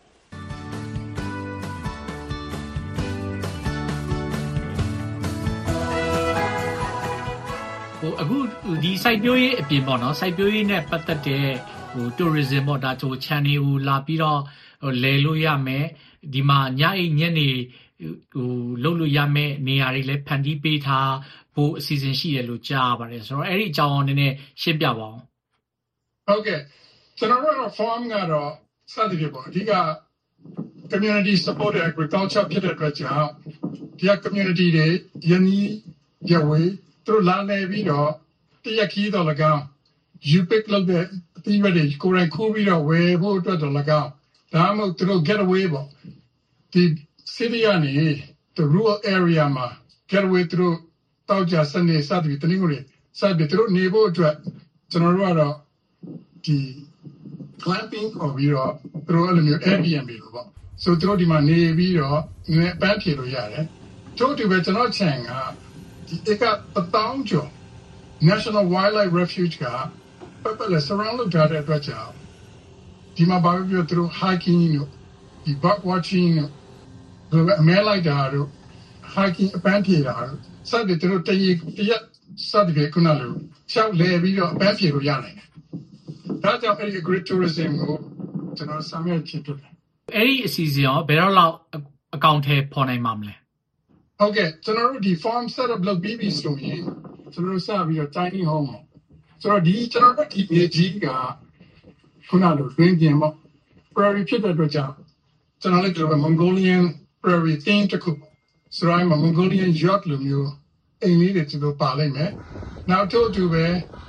ဟိုအခုဒီစိုက်ပျိုးရေးအပြင်ပေါ့နော်စိုက်ပျိုးရေးနဲ့ပတ်သက်တဲ့ဟို tourism ပေါ့ဒါချို channel ကိုလာပြီးတော့ဟိုလဲလို့ရမယ်ဒီမှာညအိညနေဟိုလှုပ်လို့ရမယ်နေရာတွေလည်းဖန်တီးပေးထားဖို့အစီအစဉ်ရှိတယ်လို့ကြားပါတယ်ဆိုတော့အဲ့ဒီအကြောင်းနည်းနည်းရှင်းပြပါအောင်ဟုတ်ကဲ့ကျွန်တော်တို့ farm ကတော့စသဖြင့်ပေါ့အဓိက community supported agriculture ဖြစ်တဲ့အတွက်ကြောင့်ဒီ community တွေယနေ့ရဝေးသူတို့လာနေပြီးတော့တရက်ခီးတော့၎င်း you pick လုပ်တဲ့အသီးတွေကိုယ်တိုင်ခိုးပြီးတော့ဝယ်ဖို့အတွက်တော့၎င်းဒါမှမဟုတ်သူတို့ get away ပေါ့ဒီ city ကနေ the rural area မှာ get away သူတို့တောက်ကြစနေစသည်တနင်္ဂနွေစသည်သူတို့နေဖို့အတွက်ကျွန်တော်တို့ကတော့ဒီ glamping ခေါ်ပြီးတော့သူတို့အဲ့လိုမျိုး Airbnb လို့ပေါ့ဆိုသူတို့ဒီမှာနေပြီးတော့နည်းပန်းဖြေလို့ရတယ်တို့ဒီပဲကျွန်တော်ချန်ကဒီအကတတောင်းကျော် National Wildlife Refuge ကပတ်ပတ်လဲ surround လုပ်ထားတဲ့အတွက်ကြောင့်ဒီမှာဘာပြောသူတို့ hiking တို့ဒီ bird watching တို့အမဲလိုက်တာတို့ hiking အပန်းဖြေတာတို့စသဖြင့်သူတို့တရတရစသဖြင့်ခုနလိုရှောက်လဲပြီးတော့အပန်းဖြေလို့ရနိုင်တယ်ဒါကြောင့်အဲ့ဒီ agritourism ကိုကျွန်တော်ဆောင်ရွက်ချင်တယ်အဲ့ဒီအစီအစဉ်ရောဘယ်တော့လောက်အကောင့်ထဲပေါ်နိုင်မှာမလဲဟုတ်ကဲ့ကျွန်တော်တို့ဒီ farm setup လုပ်ပြီးပြီဆိုရင်ကျွန်တော်စပြီးတော့ tiny home ဆိုတော့ဒီကျွန်တော်တို့ဒီမြေကြီးကခုနလိုတွင်းပြင်ပေါ့ prairie ဖြစ်တဲ့အတွက်ကြောင့်ကျွန်တော်လည်းကျွန်တော် Mongolian prairie theme တခုဆိုတော့ Mongolian yacht လိုမျိုးအိမ်လေးတွေကျွန်တော်ပါလိုက်မယ်နောက်တော့သူပဲ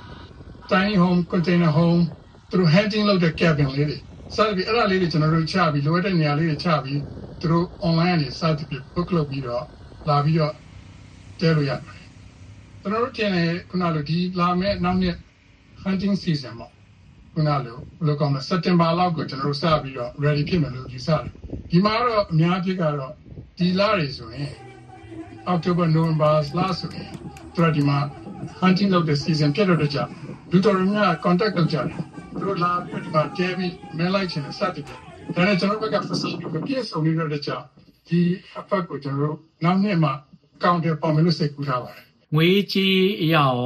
tiny home container home သူတို့ hunting လုပ်တဲ့ cabin လေးတွေစသဖြင့်အဲ့ဒါလေးတွေကျွန်တော်တို့ချပြီးလိုအပ်တဲ့နေရာလေးတွေချပြီးသူတို့ online နေစသဖြင့် book လုပ်ပြီးတော့လာပြီးတော့တဲလို့ရတယ်ကျွန်တော်တို့တင်နေခုနလိုဒီလာမဲ့နောက်နှစ် hunting season မှာခုနလိုဘယ်လိုကောင်းလဲ September လောက်ကိုကျွန်တော်တို့စပြီးတော့ ready ဖြစ်မယ်လို့ယူဆတယ်ဒီမှာတော့အများကြီးကတော့ဒီလတွေဆိုရင် October November လဆိုရင်သူတို့ဒီမှာ hunting လုပ်တဲ့ season ဖြစ်တဲ့ကြောင့်လူတော်များ contact လုပ်ကြတယ်သူတို့လာပြီးဒီမှာတဲပြီးမဲလိုက်ချင်တဲ့စသဖြင့်ဒါနဲ့ကျွန်တော်ဘက်က facility ကိုပြည့်စုံနေတဲ့ကြောင့်ဒီအဖက်ကိုကျွန်တော်တို့နောက်နှစ်မှာ counter ပေါ်မယ်လို့စိတ်ကူးထားပါတယ်ငွေကြီးအရာရောဟ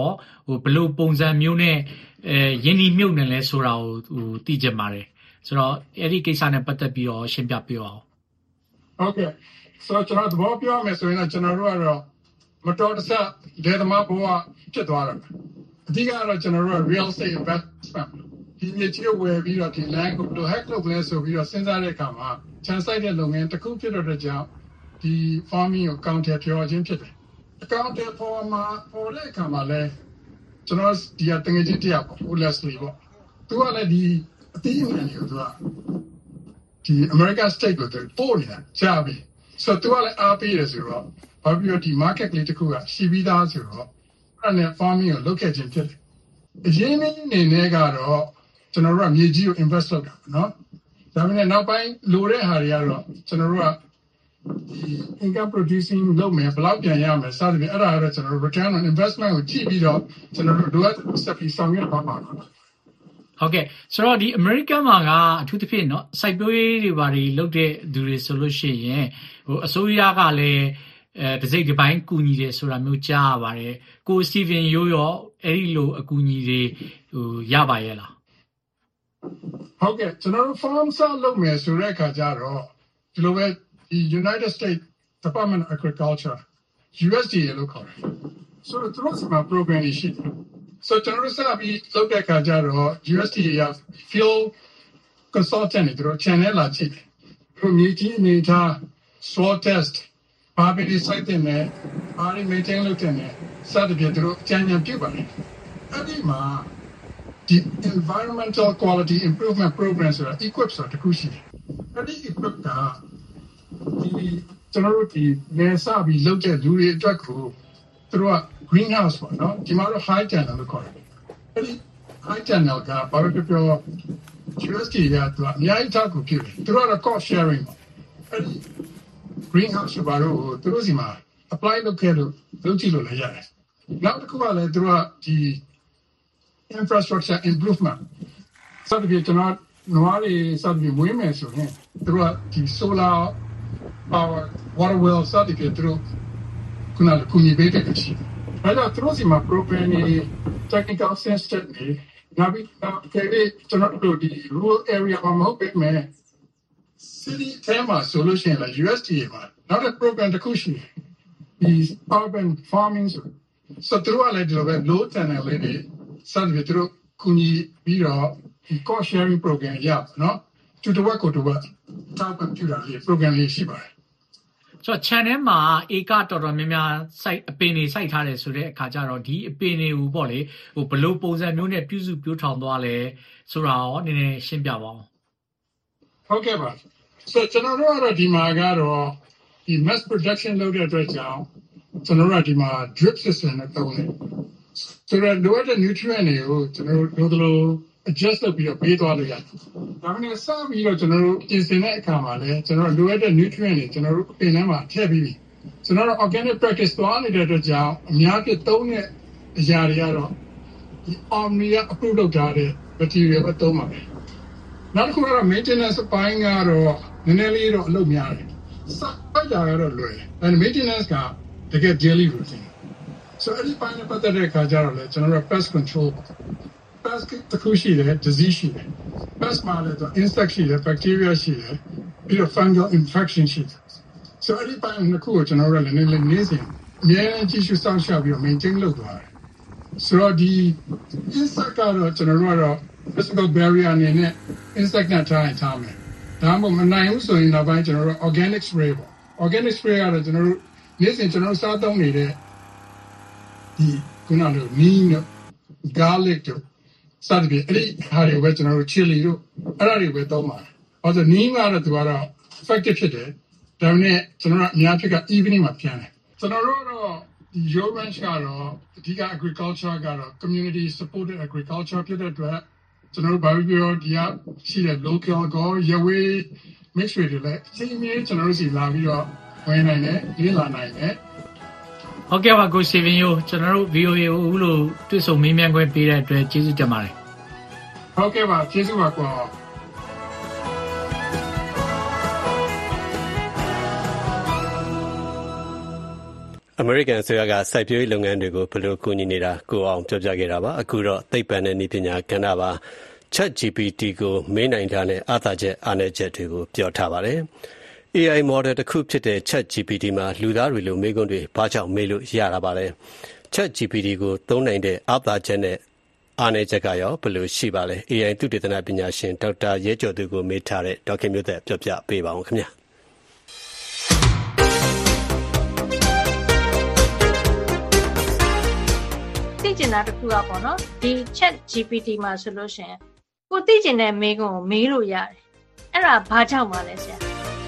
ဟိုဘလို့ပုံစံမျိုးနဲ့အဲယင်းဒီမြုပ်နေလဲဆိုတာကိုဟိုသိကြပါတယ်ဆိုတော့အဲ့ဒီကိစ္စနဲ့ပတ်သက်ပြီးတော့ရှင်းပြပေးအောင်ဟုတ်ကဲ့ဆိုတော့ကျွန်တော်သဘောပြောရမယ်ဆိုရင်တော့ကျွန်တော်တို့ကတော့မတော်တဆဒေသမားဘဝဖြစ်သွားတာအဓိကတော့ကျွန်တော်တို့က real estate investment ဒီမြေကြီးဝယ်ပြီးတော့ဒီ land ကိုဘယ်လို hack လုပ်လဲဆိုပြီးတော့စဉ်းစားတဲ့အခါမှာခြံစိုက်တဲ့လုပ်ငန်းတစ်ခုဖြစ်တော့တဲ့ကြောင့်ဒီ farming ကို counter ပြောခြင်းဖြစ်တယ်အကောင့်တဲ့ပေါ်မှာပေါ်တဲ့အခါမှာလဲကျွန်တော်ဒီအတငယ်ချင်းတရားပေါ့ Leslie ပေါ့သူကလည်းဒီအတိအမှန်ကိုသူကဒီ American State ကိုသူပို့နေတာကြားပြီဆိုတော့သူကလည်းအားပေးတယ်ဆိုတော့ဘာဖြစ်လို့ဒီ market လေးတစ်ခုကရှိပြီးသားဆိုတော့အဲ့နဲ့ farming ကိုလုပ်ခဲ့ခြင်းဖြစ်တယ်အရင်းအနေနဲ့ကတော့ကျွန်တော်တို့ကမြေကြီးကို invest လုပ်တာနော်ဒါပေမဲ့နောက်ပိုင်းလိုတဲ့ဟာတွေကတော့ကျွန်တော်တို့ကဒီ income producing လုပ်မယ်ဘယ်လောက်ပြန်ရမယ်စသဖြင့်အဲ့ဒါကတော့ကျွန်တော်တို့ return on investment ကိုကြည့်ပြီးတော့ကျွန်တော်တို့လိုအပ်တဲ့ ဆောင်ရွက်ပါမှာဟုတ်ကဲ့ဆိုတော့ဒီ American မှာကအထူးသဖြင့်เนาะစိုက်ပျိုးရေးတွေဘာတွေလုပ်တဲ့သူတွေဆိုလို့ရှိရင်ဟိုအစိုးရကလည်းအဲတစ်စိတ်တစ်ပိုင်းကူညီတယ်ဆိုတာမျိုးကြားရပါတယ်ကို Steven ရိုးရောအဲ့ဒီလိုအကူအညီတွေဟိုရပါရဲ့လားဟုတ်ကဲ့ကျွန်တော်တို့ farm စလုပ်မယ်ဆိုတဲ့အခါကျတော့ဒီလိုပဲဒီ United States Department of Agriculture U S D A လို့ခေါ်တယ်ဆိုတော့သူတို့က program တွေရှိတယ်ဆိုတော့ကျွန်တော်တို့စပြီးလုပ်တဲ့အခါကျတော့ U S D A က field consultant တွေတို့ channel လာကြည့်တယ်သူမြေကြီးအနေထား soil test ဘာပဲဒီစိုက်တဲ့နဲ့ဘာတွေ maintain လုပ်တဲ့နဲ့စသဖြင့်သူတို့အကြံဉာဏ်ပြုပါတယ်အဲ့ဒီမှာဒီ environmental quality improvement program ဆိုတာ equip ဆိုတာတခုရှိတယ်အဲ့ဒီ equip ကဒီကျွန်တော်တို့ဒီနေစပြီးလုပ်တဲ့လူတွေအတွက်ကိုသူတို့က greenhouse ပေါ့နော်ဒီမှာတော့ high channel လို့ခေါ်တယ်အဲ့ဒီ high channel ကဘာလို့ပြော U S D A ကသူကအများကြီးထောက်ကူပြုတယ်သူတို့ကတော့ cost sharing ပေါ့အဲ့ဒီ greenhouse ဘာလို့သူတို့စီမှာ apply လုပ်ခဲ့လို့လုပ်ကြည့်လို့လည်းရတယ်နောက်တစ်ခုကလည်းသူတို့ကဒီ infrastructure improvement စသဖြင့်ကျွန်တော်နွားတွေစသဖြင့်မွေးမယ်ဆိုရင်သူတို့ကဒီ solar power water well စသဖြင့်သူတို့ခုနကကုညီပေးတဲ့ရှိအဲ့တော့သူတို့စီမှာ program တွေ technical assistance တွေနောက်ပြီးတော့ကျွန်တော်တို့ဒီ rural area မှာမဟုတ်ပေမဲ့ city ထဲမှာဆိုလို့ရှိရင်လည်း U S D A မှာနောက်တဲ့ program တစ်ခုရှိတယ်ဒီ urban farming ဆိုဆိုသူတို့ကလည်းဒီလိုပဲ low channel လေးတွေစသဖြင့်သူတို့ကုညီပြီးတော့ဒီ cost sharing program ရပါနော်တူတဝက်ကိုတဝက်တောက်ကွန်ပျူတာလေး program လေးရှိပါတယ်ဆိုတော့ channel မှာဧကတော်တော်များများ site အပင်တွေ site ထားတယ်ဆိုတဲ့အခါကျတော့ဒီအပင်တွေကိုပေါ့လေဟိုဘလို့ပုံစံမျိုးနဲ့ပြုစုပြောထောင်သွားလဲဆိုတာရောနည်းနည်းရှင်းပြပါဦးဟုတ်ကဲ့ပါဆိုတော့ကျွန်တော်တို့ကတော့ဒီမှာကတော့ဒီ mass production လုပ်တဲ့အတွက်ကြောင့်ကျွန်တော်တို့ကဒီမှာ drip system နဲ့သုံးတယ်ဆိုတော့လိုအပ်တဲ့ nutrient တွေကိုကျွန်တော်တို့လို adjust လုပ်ပြီးတော့ပေးသွားလို့ရတယ်။ဒါမှမဟုတ်စပြီးတော့ကျွန်တော်တို့ပြင်ဆင်တဲ့အခါမှာလည်းကျွန်တော်တို့လိုအပ်တဲ့ nutrient တွေကျွန်တော်တို့ပင်ထဲမှာထည့်ပြီးပြီ။ကျွန်တော်တို့ organic practice သွားနေတဲ့အတွက်ကြောင့်အများကြီးသုံးတဲ့အရာတွေကတော့ဒီ Omnia approve လုပ်ထားတဲ့ material ပဲသုံးပါမယ်။နောက်တစ်ခုကတော့ maintenance အပိုင်းကတော့နည်းနည်းလေးတော့အလုပ်များတယ်။စပိုက်တာကတော့လွယ်တယ်။အဲ maintenance ကတကယ် daily routine so အဲ့ဒီပိုင်းနဲ့ပတ်သက်တဲ့အခါကျတော့လေကျွန်တော်တို့ pest control pest တခုရှိတယ် disease ရှိတယ် pest မှာလည်း insect ရှိတယ် bacteria ရှိတယ်ပြီးတော့ fungal infection ရှိတယ် so အဲ့ဒီပိုင်းနှစ်ခုကိုကျွန်တော်တို့လည်းနည်းနည်းနေစဉ်အများကြီးကြည့်ရှုစောင့်ရှောက်ပြီးတော့ maintain လုပ်သွားတယ်ဆိုတော့ဒီ insect ကတော့ကျွန်တော်တို့ကတော့ physical barrier အနေနဲ့ insect နဲ့ထားရင်ထားမယ်ဒါမှမဟုတ်မနိုင်ဘူးဆိုရင်နောက်ပိုင်းကျွန်တော်တို့ organic spray ပေါ့ organic spray ကတော့ကျွန်တော်တို့နေစဉ်ကျွန်တော်တို့စားသုံးနေတဲ့ဒီခုနက neem garlic တို့စသဖြင့်အဲ့ဒီဟာတွေပဲကျွန်တော်တို့ chili တို့အဲ့ဒါတွေပဲသုံးပါတယ်။ဘာလို့ neem ကတော့သူကတော့ effective ဖြစ်တယ်။ဒါပေမဲ့ကျွန်တော်တို့အများဖြစ်က evening မှာပြန်တယ်။ကျွန်တော်တို့ကတော့ဒီ Yo Ranch ကတော့အဓိက agriculture ကတော့ community supported agriculture ဖြစ်တဲ့အတွက်ကျွန်တော်တို့ဘာလို့ပြောဒီကရှိတဲ့ local ကိုရဝေး mix တွေလည်းအချိန်ကြီးကျွန်တော်တို့စီလာပြီးတော့ဝင်နိုင်တယ်ရေးလာနိုင်တယ်ဟုတ်ကဲ့ပါကိုစီဗင်ယိုကျွန်တော်တို့ V O A ကိုအခုလိုတွေ့ဆုံမေးမြန်းခွင့်ပေးတဲ့အတွက်ကျေးဇူးတင်ပါတယ်ဟုတ်ကဲ့ပါကျေးဇူးပါကွာအမေရိကန်အစိုးရကစိုက်ပျိုးရေးလုပ်ငန်းတွေကိုဘယ်လိုကူညီနေတာကိုအောင်ပြောပြခဲ့တာပါအခုတော့သိပ္ပံနဲ့နည်းပညာကဏ္ဍပါ ChatGPT ကိုမေးနိုင်တာနဲ့အားသာချက်အားနည်းချက်တွေကိုပြောထားပါတယ်။ အေ အိုင် model တစ်ခုဖြစ်တဲ့ ChatGPT မှာလူသားတွေလိုမေးခွန်းတွေဘာကြောင့်မေးလို့ရတာပါလဲ။ ChatGPT ကိုသုံးနိုင်တဲ့အားသာချက်နဲ့အားနည်းချက်ကရောဘယ်လိုရှိပါလဲ။ အေ အိုင် သုတေသနပညာရှင်ဒေါက်တာရဲကျော်သူကိုမေးထားတဲ့ဒေါက်ခင်မျိုးသက်ပြောပြပေးပါဦးခင်ဗျာ။သိကျင်တာတခုကပေါ့နော်ဒီ Chat ဂျီ ပီ တီ မှာဆိုလို့ရှိရင်ကိုသိကျင်တဲ့မေးခွန်းကိုမေးလို့ရတယ်အဲ့ဒါဘာကြောင့်ပါလဲဆရာ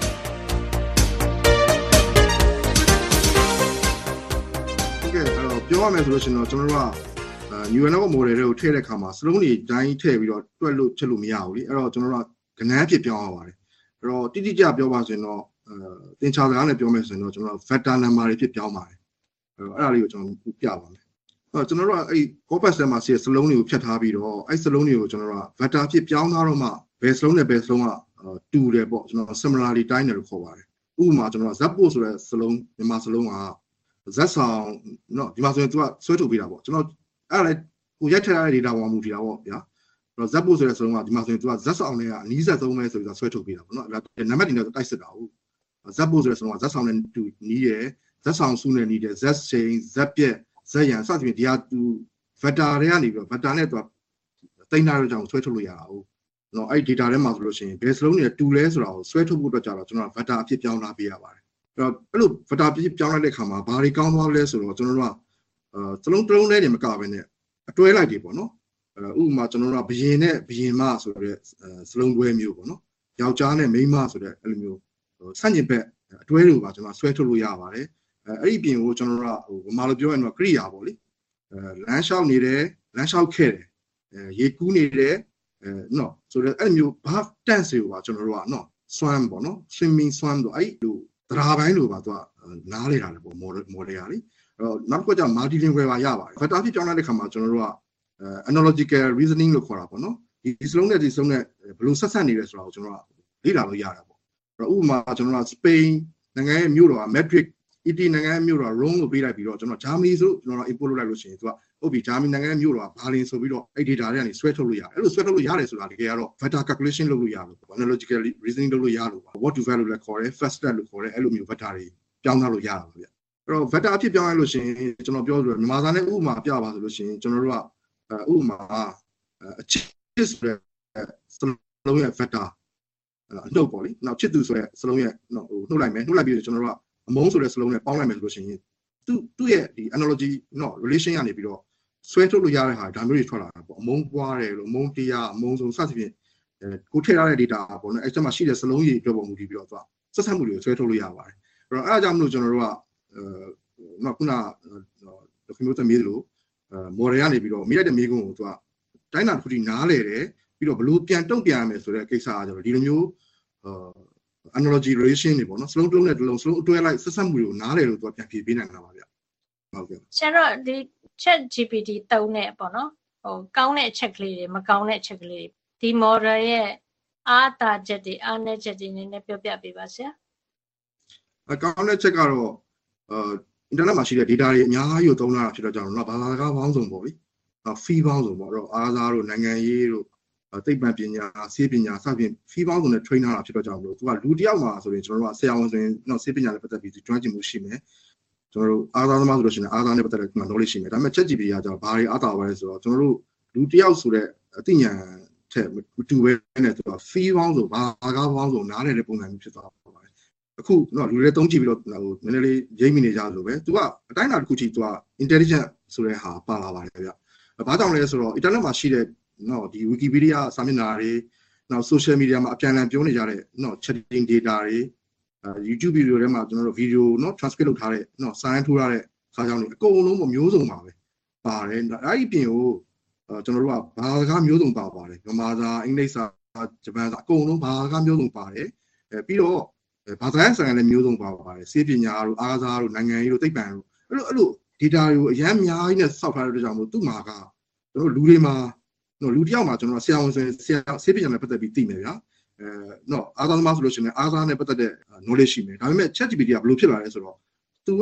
ဟုတ်ကဲ့အဲ့တော့ပြောရမယ်ဆိုလို့ရှိရင်တော့ကျွန်တော်တို့က neural network model တွေကိုထည့်တဲ့အခါမှာစလုံးတွေတိုင်းထည့်ပြီးတော့တွက်လို့ချက်လို့မရဘူးလေအဲ့တော့ကျွန်တော်တို့ကကဏ္ဍဖြစ်ပြောင်းရပါတယ်အဲ့တော့တိတိကျပြောပါဆိုရင်တော့အဲသင်္ချာစကားနဲ့ပြောမယ်ဆိုရင်တော့ကျွန်တော်တို့ vector number တွေဖြစ်ပြောင်းပါတယ်အဲ့တော့အဲ့ဒါလေးကိုကျွန်တော်ပြပါမယ်အဲ့ကျွန်တော်တို့ကအဲ့ corpus ထဲမှာစီစလုံးတွေကိုဖြတ်ထားပြီးတော့အဲ့စလုံးတွေကိုကျွန်တော်တို့က vector ဖြစ်ပြောင်းထားတော့မှဘယ်စလုံးနဲ့ဘယ်စလုံးကတူတယ်ပေါ့ကျွန်တော် similarity တိုင်းတယ်လို့ခေါ်ပါတယ်ဥပမာကျွန်တော် zappo ဆိုတဲ့စလုံးမြန်မာစလုံးက z ဆောင်เนาะဒီမှာဆိုရင်သူကဆွဲထုတ်ပေးတာပေါ့ကျွန်တော်အဲ့ဒါလည်းကိုရိုက်ထည့်ရတဲ့ data ပေါ်မူတည်တာပေါ့ဗျာအဲ့တော့ zappo ဆိုတဲ့စလုံးကဒီမှာဆိုရင်သူက z ဆောင်နဲ့ကအနီးစပ်ဆုံးပဲဆိုပြီးတော့ဆွဲထုတ်ပေးတာပေါ့เนาะအဲ့ဒါနံပါတ်တွေနဲ့တိုက်စစ်တာဟုတ် zappo ဆိုတဲ့စလုံးက z ဆောင်နဲ့တူနီးရယ် z ဆောင်စုနဲ့နီးတယ် z ချိန် z ပြက် z ရန်စသဖြင့်ဒီဟာသူ vector တွေကနေပြီးတော့ vector နဲ့သူကတိန်းထားတဲ့ကြောင့်ဆွဲထုတ်လို့ရတာဟုတ်เนาะအဲ့ data ထဲမှာဆိုလို့ရှိရင်ဘယ်စလုံးတွေတူလဲဆိုတာကိုဆွဲထုတ်ဖို့အတွက်ကြတော့ကျွန်တော်က vector အဖြစ်ပြောင်းလာပေးရပါတယ်အဲ့တော့အဲ့လို vector အဖြစ်ပြောင်းလိုက်တဲ့အခါမှာဘာတွေကောင်းသွားလဲဆိုတော့ကျွန်တော်တို့ကအဲစလုံးတစ်လုံးနဲ့နေမကဘဲနဲ့အတွဲလိုက်တွေပေါ့နော်အဲဥပမာကျွန်တော်တို့ကဘယင်နဲ့ဘယင်မဆိုတဲ့စလုံးတွဲမျိုးပေါ့နော်ယောက်ျားနဲ့မိန်းမဆိုတဲ့အဲ့လိုမျိုးဆန့်ကျင်ဘက်အတွဲတွေကိုပါကျွန်တော်ဆွဲထုတ်လို့ရပါတယ်အဲအဲ့ဒီပြင်ကိုကျွန်တော်တို့ကဟိုဘာလို့ပြောရင်တော့ကရိယာပေါ့လေအဲလမ်းလျှောက်နေတယ်လမ်းလျှောက်ခဲ့တယ်အဲရေကူးနေတယ်အဲနော်ဆိုတော့အဲ့လိုမျိုး verb tense တွေကိုပါကျွန်တော်တို့ကနော် swim ပေါ့နော် swimming swim တော့အဲ့လိုတရားပိုင်းလိုပါသူကနားလေတာလေပေါ့ model model ရလေအဲ့တော့နောက်တစ်ခုက multilingual ပါရပါတယ် vector ဖြစ်ပြောင်းလိုက်တဲ့ခါမှာကျွန်တော်တို့က analogical reasoning လို့ခေါ်တာပေါ့နော်ဒီစလုံးနဲ့ဒီစလုံးနဲ့ဘယ်လိုဆက်ဆက်နေလဲဆိုတာကိုကျွန်တော်ကလေ့လာလို့ရတာပေါ့အဲ့တော့ဥပမာကျွန်တော်က Spain နိုင်ငံရဲ့မြို့တော်က Madrid Italy နိုင်ငံရဲ့မြို့တော် Rome ကိုပေးလိုက်ပြီးတော့ကျွန်တော် Germany ဆိုကျွန်တော် import လုပ်လိုက်လို့ရှိရင်သူကဟုတ်ပြီ Germany နိုင်ငံရဲ့မြို့တော်က Berlin ဆိုပြီးတော့အဲ့ data တွေကနေဆွဲထုတ်လို့ရတယ်အဲ့လိုဆွဲထုတ်လို့ရတယ်ဆိုတာတကယ်ကတော့ vector calculation လုပ်လို့ရလို့ပေါ့ analogical reasoning လုပ်လို့ရလို့ပေါ့ what to value လည်းခေါ်တယ် first step လို့ခေါ်တယ်အဲ့လိုမျိုး vector တွေပြောင်းထားလို့ရတာပါဗျအဲ့တော့ vector အဖြစ်ပြောင်းရလို့ရှိရင်ကျွန်တော်ပြောလို့မြန်မာစာနဲ့ဥပမာပြပါဆိုလို့ရှိရင်ကျွန်တော်တို့ကဥပမာအချစ်ဆိုတဲ့စလုံးရဲ့ vector အနှုတ်ပေါ့လေနောက်ချစ်သူဆိုတဲ့စလုံးရဲ့ဟိုနှုတ်လိုက်မယ်နှုတ်လိုက်ပြီးတော့ကျွန်တော်တို့ကအမုန်းဆိုတဲ့စလုံးနဲ့ပေါင်းလိုက်မယ်ဆိုလို့ရှိရင်သူသူ့ရဲ့ဒီ analogy နော် relation ကနေပြီးတော့ဆွဲထုတ်လို့ရတဲ့ဟာဒါမျိုးတွေထွက်လာတာပေါ့အမုန်းပွားတယ်လို့အမုန်းတရားအမုန်းဆုံးစသဖြင့်အဲကိုထည့်ထားတဲ့ data ပေါ့နော်အဲ့ကျမှရှိတဲ့စလုံးကြီးပြောပုံမူတည်ပြီးတော့သူကဆက်ဆက်မှုတွေကိုဆွဲထုတ်လို့ရပါတယ်အဲ့တော့အဲ့အကြောင်းမလို့ကျွန်တော်တို့ကအဲနော်ခုနဒကွန်ပျူတာမေးလို့အဲ model ကနေပြီးတော့မိလိုက်တဲ့မေးခွန်းကိုသူကတိုင်းတာတစ်ခုထိနားလဲတယ်ပြီးတော့ဘလို့ပြန်တုံ့ပြန်ရမယ်ဆိုတဲ့ကိစ္စကကျတော့ဒီလိုမျိုးအဲ analogy relation တွေပေါ့နော်စလုံးတစ်လုံးနဲ့တစ်လုံးစလုံးအတွဲလိုက်ဆက်ဆက်မှုတွေကိုနားလဲလို့သူကပြန်ဖြေပေးနိုင်တာပါဗျဟုတ်ကဲ့ဆရာတော့ဒီ Chat ဂျီ ပီ တီ သုံးတဲ့ပေါ့နော်ဟိုကောင်းတဲ့အချက်ကလေးတွေမကောင်းတဲ့အချက်ကလေးတွေဒီ model ရဲ့အားသာချက်တွေအားနည်းချက်တွေနည်းနည်းပြောပြပေးပါဆရာအကောင်းတဲ့ချက်ကတော့အဲ internet မှာရှိတဲ့ data တွေအများကြီးကိုသုံးလာတာဖြစ်တော့ကြောင့်တော့ဘာသာစကားပေါင်းစုံပေါ့လေအဲ fee ပေါင်းစုံပေါ့တော့အားစားတို့နိုင်ငံရေးတို့သိပ္ပံပညာဆေးပညာစသဖြင့် fee ပေါင်းစုံနဲ့ train ထားတာဖြစ်တော့ကြောင့်လို့သူကလူတစ်ယောက်မှာဆိုရင်ကျွန်တော်တို့ကဆရာဝန်ဆိုရင်တော့ဆေးပညာနဲ့ပတ်သက်ပြီးကျွမ်းကျင်မှုရှိမယ်ကျွန်တော်တို့အားသားသမားဆိုလို့ရှိရင်အားသားနဲ့ပတ်သက်တဲ့ knowledge ရှိမယ်ဒါပေမဲ့ Chat ဂျီ ပီ တီ ကကြောင့်ဘာတွေအားသာပါလဲဆိုတော့ကျွန်တော်တို့လူတစ်ယောက်ဆိုတဲ့အသိဉာဏ်ထက်မတူဘဲနဲ့သူက fee ပေါင်းစုံဘာကားပေါင်းစုံနားလည်တဲ့ပုံစံမျိုးဖြစ်သွားပါတယ်အခုနော်လူတွေသုံးကြည့်ပြီးတော့ဟိုနည်းနည်းလေးရိပ်မိနေကြလို့ပဲသူကအတိုင်းအတာတစ်ခုထိသူက intelligent ဆိုတဲ့ဟာပါလာပါတယ်ဗျဘာကြောင့်လဲဆိုတော့ internet မှာရှိတဲ့နော်ဒီ Wikipedia စာမျက်နှာတွေနောက် social media မှာအပြန်အလှန်ပြောနေကြတဲ့နော် chatting data တွေအဲ YouTube video ထဲမှာကျွန်တော်တို့ video နော် transcript လုပ်ထားတဲ့နော်စာရင်းထိုးထားတဲ့စာကြောင်းတွေအကုန်လုံးပေါ့မျိုးစုံပါပဲပါတယ်အဲ့ဒီပြင်ကိုကျွန်တော်တို့ကဘာစကားမျိုးစုံပါပါတယ်မြန်မာစာအင်္ဂလိပ်စာဂျပန်စာအကုန်လုံးဘာစကားမျိုးစုံပါတယ်အဲပြီးတော့ဘာသာရေးဆိုင်ရာလည်းမျိုးစုံပါပါတယ်စေပညာတို့အားကစားတို့နိုင်ငံရေးတို့သိပ္ပံတို့အဲ့လိုအဲ့လို data တွေကိုအများများကြီးနဲ့စောက်ထားတဲ့အတွက်ကြောင့်မို့သူ့မှာကကျွန်တော်လူတွေမှာနော်လူတစ်ယောက်မှာကျွန်တော်ဆရာဝန်ဆိုရင်ဆရာစေပညာနဲ့ပတ်သက်ပြီးသိမယ်ဗျာအဲနော်အားသားသမားဆိုလို့ရှိရင်အားသားနဲ့ပတ်သက်တဲ့ knowledge ရှိမယ်ဒါပေမဲ့ Chat ဂျီ ပီ တီ ကဘယ်လိုဖြစ်လာလဲဆိုတော့သူက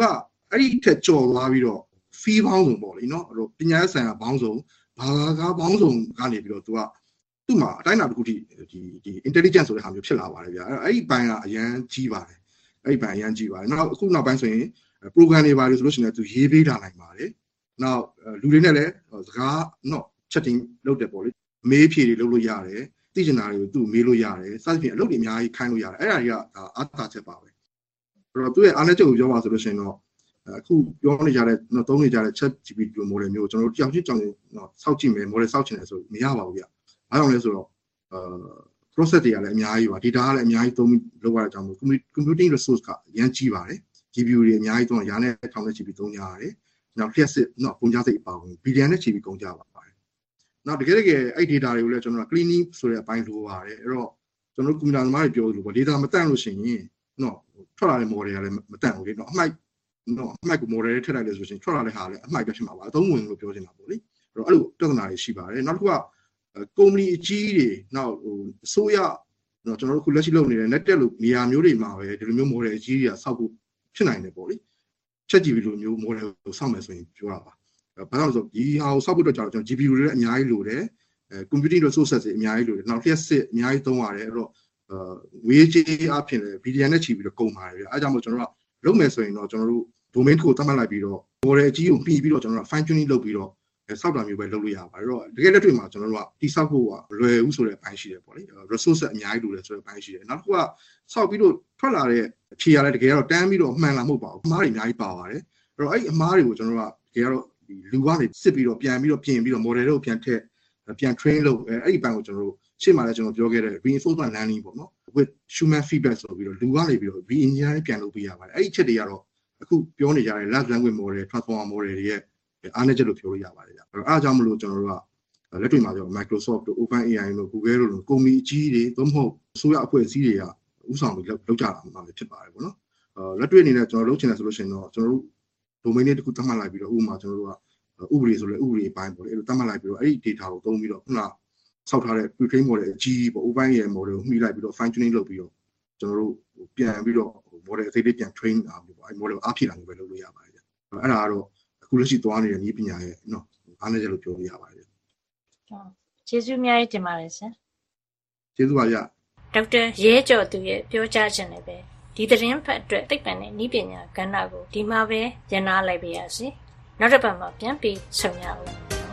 အဲ့ဒီထက်ကြော်သွားပြီးတော့ fee ဘောင်းစုံပေါ့လေနော်အဲ့တော့ပညာရေးဆိုင်ရာဘောင်းစုံဘာသာကားဘောင်းစုံကနေပြီးတော့သူကသူ့မှာအတိုင်းအတာတစ်ခုထိဒီဒီ intelligence ဆိုတဲ့ဟာမျိုးဖြစ်လာပါတယ်ဗျာအဲ့အဲ့ဒီဘိုင်းကအရန်ကြီးပါတယ်အဲ့ဒီဘိုင်းအရန်ကြီးပါတယ်နောက်အခုနောက်ပိုင်းဆိုရင် program တွေပါလို့ဆိုလို့ရှိရင်သူရေးပေးထားနိုင်ပါတယ်နောက်လူတွေနဲ့လည်းစကားနော် chatting လုပ်တယ်ပေါ့လေမေးဖြေတွေလုပ်လို့ရတယ်သိချင်တာတွေကိုသူမေးလို့ရတယ်စသဖြင့်အလုပ်တွေအများကြီးခိုင်းလို့ရတယ်အဲ့ဒါတွေကအားသာချက်ပါပဲအဲ့တော့သူ့ရဲ့အားနည်းချက်ကိုပြောပါဆိုလို့ရှိရင်တော့အခုပြောနေကြတဲ့နော်သုံးနေကြတဲ့ chat G P T model မျိုးကျွန်တော်တို့တယောက်ချင်းကြောင်နော်စောင့်ကြည့်မယ် model စောင့်ချင်တယ်ဆိုမရပါဘူးဗျ။အားကြောင့်လဲဆိုတော့အာ process တွေကလည်းအများကြီးပါ data ကလည်းအများကြီးသုံးပြီးလုပ်ရတဲ့အကြောင်းမို့ computing resource ကရမ်းကြီးပါတယ် G P U တွေအများကြီးသုံးရာနဲ့ထောင်နဲ့ G P U သုံးကြရတယ်။နောက် list နော်ပုံကြစိတ်အပါဝင် billion နဲ့ G P U ကုန်ကြပါပါတယ်။နောက်တကယ်တကယ်အဲ့ data တွေကိုလည်းကျွန်တော်တို့ cleaning ဆိုတဲ့အပိုင်းလိုပါတယ်အဲ့တော့ကျွန်တော်တို့ computer သမားတွေပြောလို့ပေါ့ data မတန့်လို့ရှိရင်နော်ထွက်လာတဲ့ model ကလည်းမတန့်ဘူးလေနော်အမှိုက်နော်အမှိုက်ကို model တွေထည့်လိုက်လို့ဆိုရင်ထွက်လာတဲ့ဟာလည်းအမှိုက်ပဲဖြစ်မှာပါအသုံးဝင်လို့ပြောချင်တာပေါ့လေအဲ့တော့အဲ့လိုပြဿနာတွေရှိပါတယ်နောက်တစ်ခုက company အကြီးတွေနောက်ဟိုအစိုးရနော်ကျွန်တော်တို့ခုလက်ရှိလုပ်နေတဲ့ net တက်လို့နေရာမျိုးတွေမှာပဲဒီလိုမျိုး model အကြီးတွေကစောက်ဖို့ဖြစ်နိုင်တယ်ပေါ့လေ chat G P T လိုမျိုး model ကိုစောက်မယ်ဆိုရင်ပြောတာပါဘာလို့လဲဆိုတော့ဒီဟာကိုစောက်ဖို့အတွက်ကြောင့်ကျွန်တော် G P U တွေလည်းအများကြီးလိုတယ် computing resources တွေအများကြီးလိုတယ်နောက် list အများကြီးသုံးရတယ်အဲ့တော့ဝေးကြီးအဖြစ်လည်း billion နဲ့ချီပြီးတော့ကုန်ပါတယ်ဗျအဲကြောင့်မို့ကျွန်တော်တို့လုပ်မယ်ဆိုရင်တော့ကျွန်တော်တို့ domain ကိုသတ်မှတ်လိုက်ပြီးတော့ model အကြီးကိုပြီးပြီးတော့ကျွန်တော်တို့ fine tuning လုပ်ပြီးတော့စောက်တာမျိုးပဲလုပ်လို့ရပါတယ်အဲ့တော့တကယ်လက်တွေ့မှာကျွန်တော်တို့ကတိစောက်ဖို့ကလွယ်ဦးဆိုတဲ့အပိုင်းရှိတယ်ပေါ့လေ resource အများကြီးလိုတယ်ဆိုတဲ့အပိုင်းရှိတယ်နောက်တစ်ခုကစောက်ပြီးတော့ထွက်လာတဲ့အဖြေရလဲတကယ်တော့တန်းပြီးတော့မှန်လာမဟုတ်ပါဘူးအမှားတွေအများကြီးပါပါတယ်အဲ့တော့အဲ့အမှားတွေကိုကျွန်တော်တို့ကတကယ်တော့လူကနေစစ်ပြီးတော့ပြန်ပြီးတော့ပြင်ပြီးတော့ model တွေကိုပြန်ထည့်ပြန် train လုပ်အဲ့ဒီဘက်ကိုကျွန်တော်တို့ရှေ့မှာလည်းကျွန်တော်ပြောခဲ့တဲ့ reinforcement learning ပေါ့နော် with human feedback ဆိုပြီးတော့လူကနေပြီးတော့ re-engineering ပြန်လုပ်ပေးရပါတယ်အဲ့ဒီချက်တွေကတော့အခုပြောနေကြတဲ့ large language model transformer model တွေရဲ့အားနည်းချက်လို့ပြောလို့ရပါတယ်ဗျအဲ့တော့အားကြောင့်မလို့ကျွန်တော်တို့ကလက်တွေ့မှာကျွန်တော် Microsoft တို့ OpenAI တို့ Google တို့ကုမ္ပဏီအကြီးတွေသို့မဟုတ်အစိုးရအဖွဲ့အစည်းတွေကဥဆောင်ပြီးလုပ်ကြတာမှလည်းဖြစ်ပါတယ်ပေါ့နော်အဲလက်တွေ့အနေနဲ့ကျွန်တော်လုပ်ချင်တယ်ဆိုလို့ရှိရင်တော့ကျွန်တော်တို့ domain တွေတခုသတ်မှတ်လိုက်ပြီးတော့ဥပမာကျွန်တော်တို့ကဥပဒေဆိုလဲဥပဒေပိုင်းပေါ့လေအဲ့လိုသတ်မှတ်လိုက်ပြီးတော့အဲ့ဒီ data ကိုသုံးပြီးတော့ခုနဆောက်ထားတဲ့ pre-train model အကြီးပေါ့ OpenAI model ကိုမှီလိုက်ပြီးတော့ fine tuning လုပ်ပြီးတော့ကျွန်တော်တို့ပြန်ပြီးတော့ model အသေးလေးပြန် train တာမျိုးပေါ့အဲ့ model အားဖြည့်တာမျိုးပဲလုပ်လို့ရပါတယ်ဗျအဲ့ဒါကတော့အခုလက်ရှိသွားနေတဲ့နည်းပညာရဲ့နော်အားနည်းချက်လို့ပြောလို့ရပါတယ်ဗျဟုတ်ကျေးဇူးအများကြီးတင်ပါတယ်ဆရာကျေးဇူးပါဗျဒေါက်တာရဲကျော်သူရဲ့ပြောကြားခြင်းနဲ့ပဲဒီသတင်းဖတ်အတွက်သိပ္ပံနဲ့နည်းပညာကဏ္ဍကိုဒီမှာပဲညှိနှိုင်းလိုက်ပါရစေနောက်တစ်ပတ်မှာပြန်ပြီးဆုံရအောင်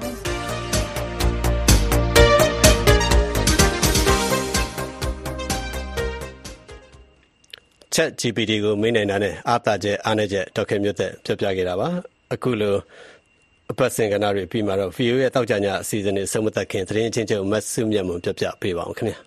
chat G P T ကိုမေးနိုင်တာနဲ့အားသာချက်အားနည်းချက်ဒေါက်ခင်မျိုးသက်ပြောပြခဲ့တာပါအခုလိုအပတ်စဉ်ကဏ္ဍတွေပြီးမှာတော့ ဗီအိုအေ ရဲ့တောက်ကြညအစီအစဉ်တွေဆုံးမသက်ခင်သတင်းချင်းချုပ်မတ်စုမြတ်မွန်ပြပြပေးပါအောင်ခင်ဗျာ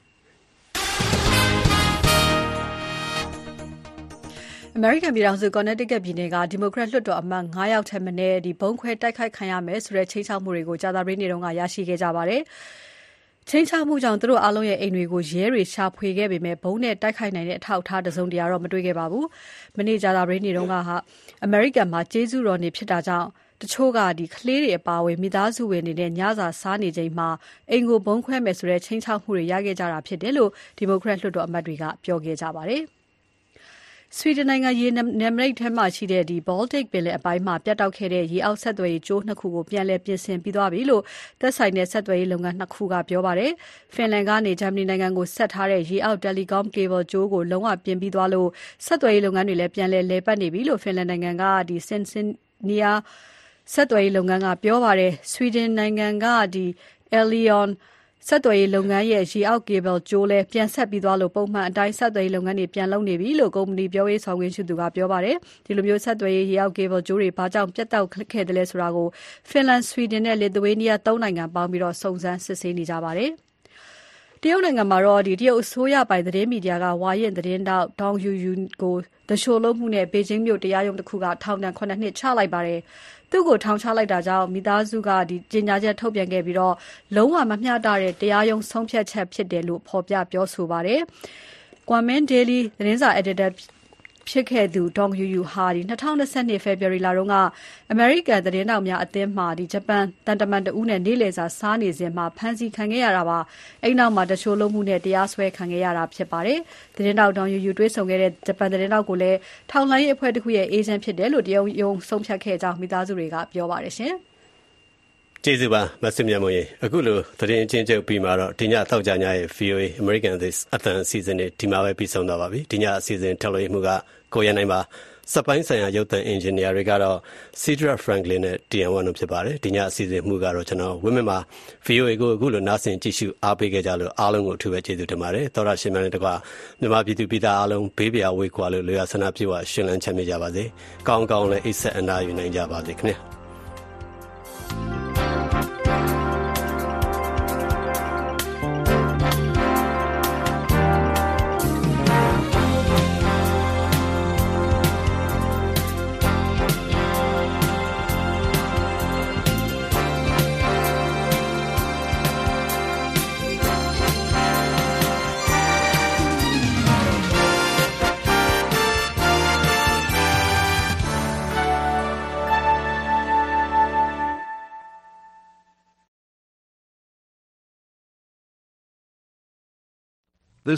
အမေရိကန်ပြည်ထောင်စု Connecticut ပြည်နယ်ကဒီမိုကရက်လွှတ်တော်အမတ်၅ယောက်ထက်မနည်းဒီဘုံခွဲတိုက်ခိုက်ခံရမယ်ဆိုတဲ့ချိန်ချောက်မှုတွေကိုကြာသပတေးနေ့တုန်းကရရှိခဲ့ကြပါတယ်။ချိန်ချောက်မှုကြောင့်သူတို့အားလုံးရဲ့အိမ်တွေကိုရဲတွေရှာဖွေခဲ့ပေမဲ့ဘုံနဲ့တိုက်ခိုက်နိုင်တဲ့အထောက်အထားတစုံတရာတော့မတွေ့ခဲ့ပါဘူး။မနေ့ကြာသပတေးနေ့တုန်းကဟာအမေရိကန်မှာကျေးဇူးတော်နေ့ဖြစ်တာကြောင့်တချို့ကဒီကလေးတွေအပါအဝင်မိသားစုဝင်တွေနဲ့ညစာစားနေချိန်မှာအိမ်ကိုဘုံခွဲမယ်ဆိုတဲ့ချိန်ချောက်မှုတွေရခဲ့ကြတာဖြစ်တယ်လို့ဒီမိုကရက်လွှတ်တော်အမတ်တွေကပြောခဲ့ကြပါတယ်။ဆွီဒင်နိုင်ငံရေနံမိတ်ထဲမှာရှိတဲ့ဒီ Baltic ပင်လယ်အပိုင်းမှာပြတ်တောက်ခဲ့တဲ့ရေအောက်ဆက်သွယ်ရေးကြိုးနှစ်ခုကိုပြန်လည်ပြင်ဆင်ပြီးသွားပြီလို့သက်ဆိုင်တဲ့ဆက်သွယ်ရေးလုပ်ငန်းနှစ်ခုကပြောပါတယ်။ဖင်လန်ကနေဂျာမနီနိုင်ငံကိုဆက်ထားတဲ့ရေအောက် Telecom Cable ကြိုးကိုလုံးဝပြင်ပြီးသွားလို့ဆက်သွယ်ရေးလုပ်ငန်းတွေလည်းပြန်လည်လည်ပတ်နေပြီလို့ဖင်လန်နိုင်ငံကဒီ Sinsinia ဆက်သွယ်ရေးလုပ်ငန်းကပြောပါတယ်။ဆွီဒင်နိုင်ငံကဒီ Elionဆက်သွယ်ရေးလုပ်ငန်းရဲ့ရေအောက် cable ကြိုးလဲပြန်ဆက်ပြီးသွားလို့ပုံမှန်အတိုင်းဆက်သွယ်ရေးလုပ်ငန်းတွေပြန်လုပ်နေပြီလို့ကုမ္ပဏီပြောရေးဆောင်ခွင့်ရှိသူကပြောပါတယ်ဒီလိုမျိုးဆက်သွယ်ရေးရေအောက် cable ကြိုးတွေဘာကြောင့်ပြတ်တောက်ခဲ့တယ်လဲဆိုတာကိုဖင်လန်ဆွီဒင်နဲ့လစ်သူဝေးနီးယားသုံးနိုင်ငံပေါင်းပြီးတော့စုံစမ်းစစ်ဆေးနေကြပါတယ်တရုတ်နိုင်ငံမှာတော့ဒီတရုတ်အစိုးရပိုင်သတင်းမီဒီယာကဝါရင်သတင်းတောက်ဒေါင်ယူယူကိုတရှိုးလုံးမှုနဲ့ဘေကျင်းမြို့တရားရုံးတစ်ခုကထောင်ဒဏ်ခုနှစ်နှစ်ချလိုက်ပါတယ်သူ့ကိုထောင်ချလိုက်တာကြောင့်မိသားစုကဒီကြေညာချက်ထုတ်ပြန်ခဲ့ပြီးတော့လုံးဝမမျှတတဲ့တရားရုံးဆုံးဖြတ်ချက်ဖြစ်တယ်လို့ဖော်ပြပြောဆိုပါတယ်။ Guamen Daily သတင်းစာ editor ဖြစ်ခဲ့သူဒေါ်ယူယူဟာဒီ၂၀၂၂ ဖေဖော်ဝါရီလတုန်းကအမေရိကန်သတင်းတောက်များအသင်းမှဒီဂျပန်တန်တမန်တဦးနဲ့နေ့လည်စာစားနေစဉ်မှာဖမ်းဆီးခံခဲ့ရတာပါအဲ့နောက်မှာတချို့လုံးမှုနဲ့တရားစွဲခံခဲ့ရတာဖြစ်ပါတယ်သတင်းတောက်ဒေါ်ယူယူတွေ့ဆုံခဲ့တဲ့ဂျပန်သတင်းတောက်ကိုလည်းထောက်လှမ်းရေးအဖွဲ့တစ်ခုရဲ့အေဂျင့်ဖြစ်တယ်လို့တရုတ်ရုံးဆုံးဖြတ်ခဲ့ကြောင်းမိသားစုတွေကပြောပါတယ်ရှင်ကျေးဇူးပါမဆင်မြတ်မွန်ရေအခုလိုသတင်းချင်းချုပ်ပြီးမှတော့ဒီညတောက်ကြညရဲ့ ဗီအိုအေ American This အသံအစီအစဉ်တွေဒီမှာပဲပြီးဆုံးသွားပါပြီဒီညအစီအစဉ်ထုတ်လွှင့်မှုကကိုရန်နိုင်ပါစက်ပိုင်းဆိုင်ရာရုပ်သံအင်ဂျင်နီယာတွေကတော့ Cedra Franklin နဲ့ တီ အန် ဝမ် တို့ဖြစ်ပါတယ်ဒီညအစီအစဉ်မှုကတော့ကျွန်တော်ဝင်းမမှာ ဗီအိုအေ ကိုအခုလိုနားဆင်ကြည့်ရှုအားပေးခဲ့ကြလို့အားလုံးကိုအထူးပဲကျေးဇူးတင်ပါတယ်သောရရှင်များနဲ့တကွမြန်မာပြည်သူပြည်သားအားလုံးဘေးပရာဝေးကွာလို့လိုရဆန္ဒပြုဝရှင်လန်းချမ်းမြေ့ကြပါစေကောင်းကောင်းလည်းအိတ်ဆက်အနာယူနိုင်ကြပါစေခင်ဗျာ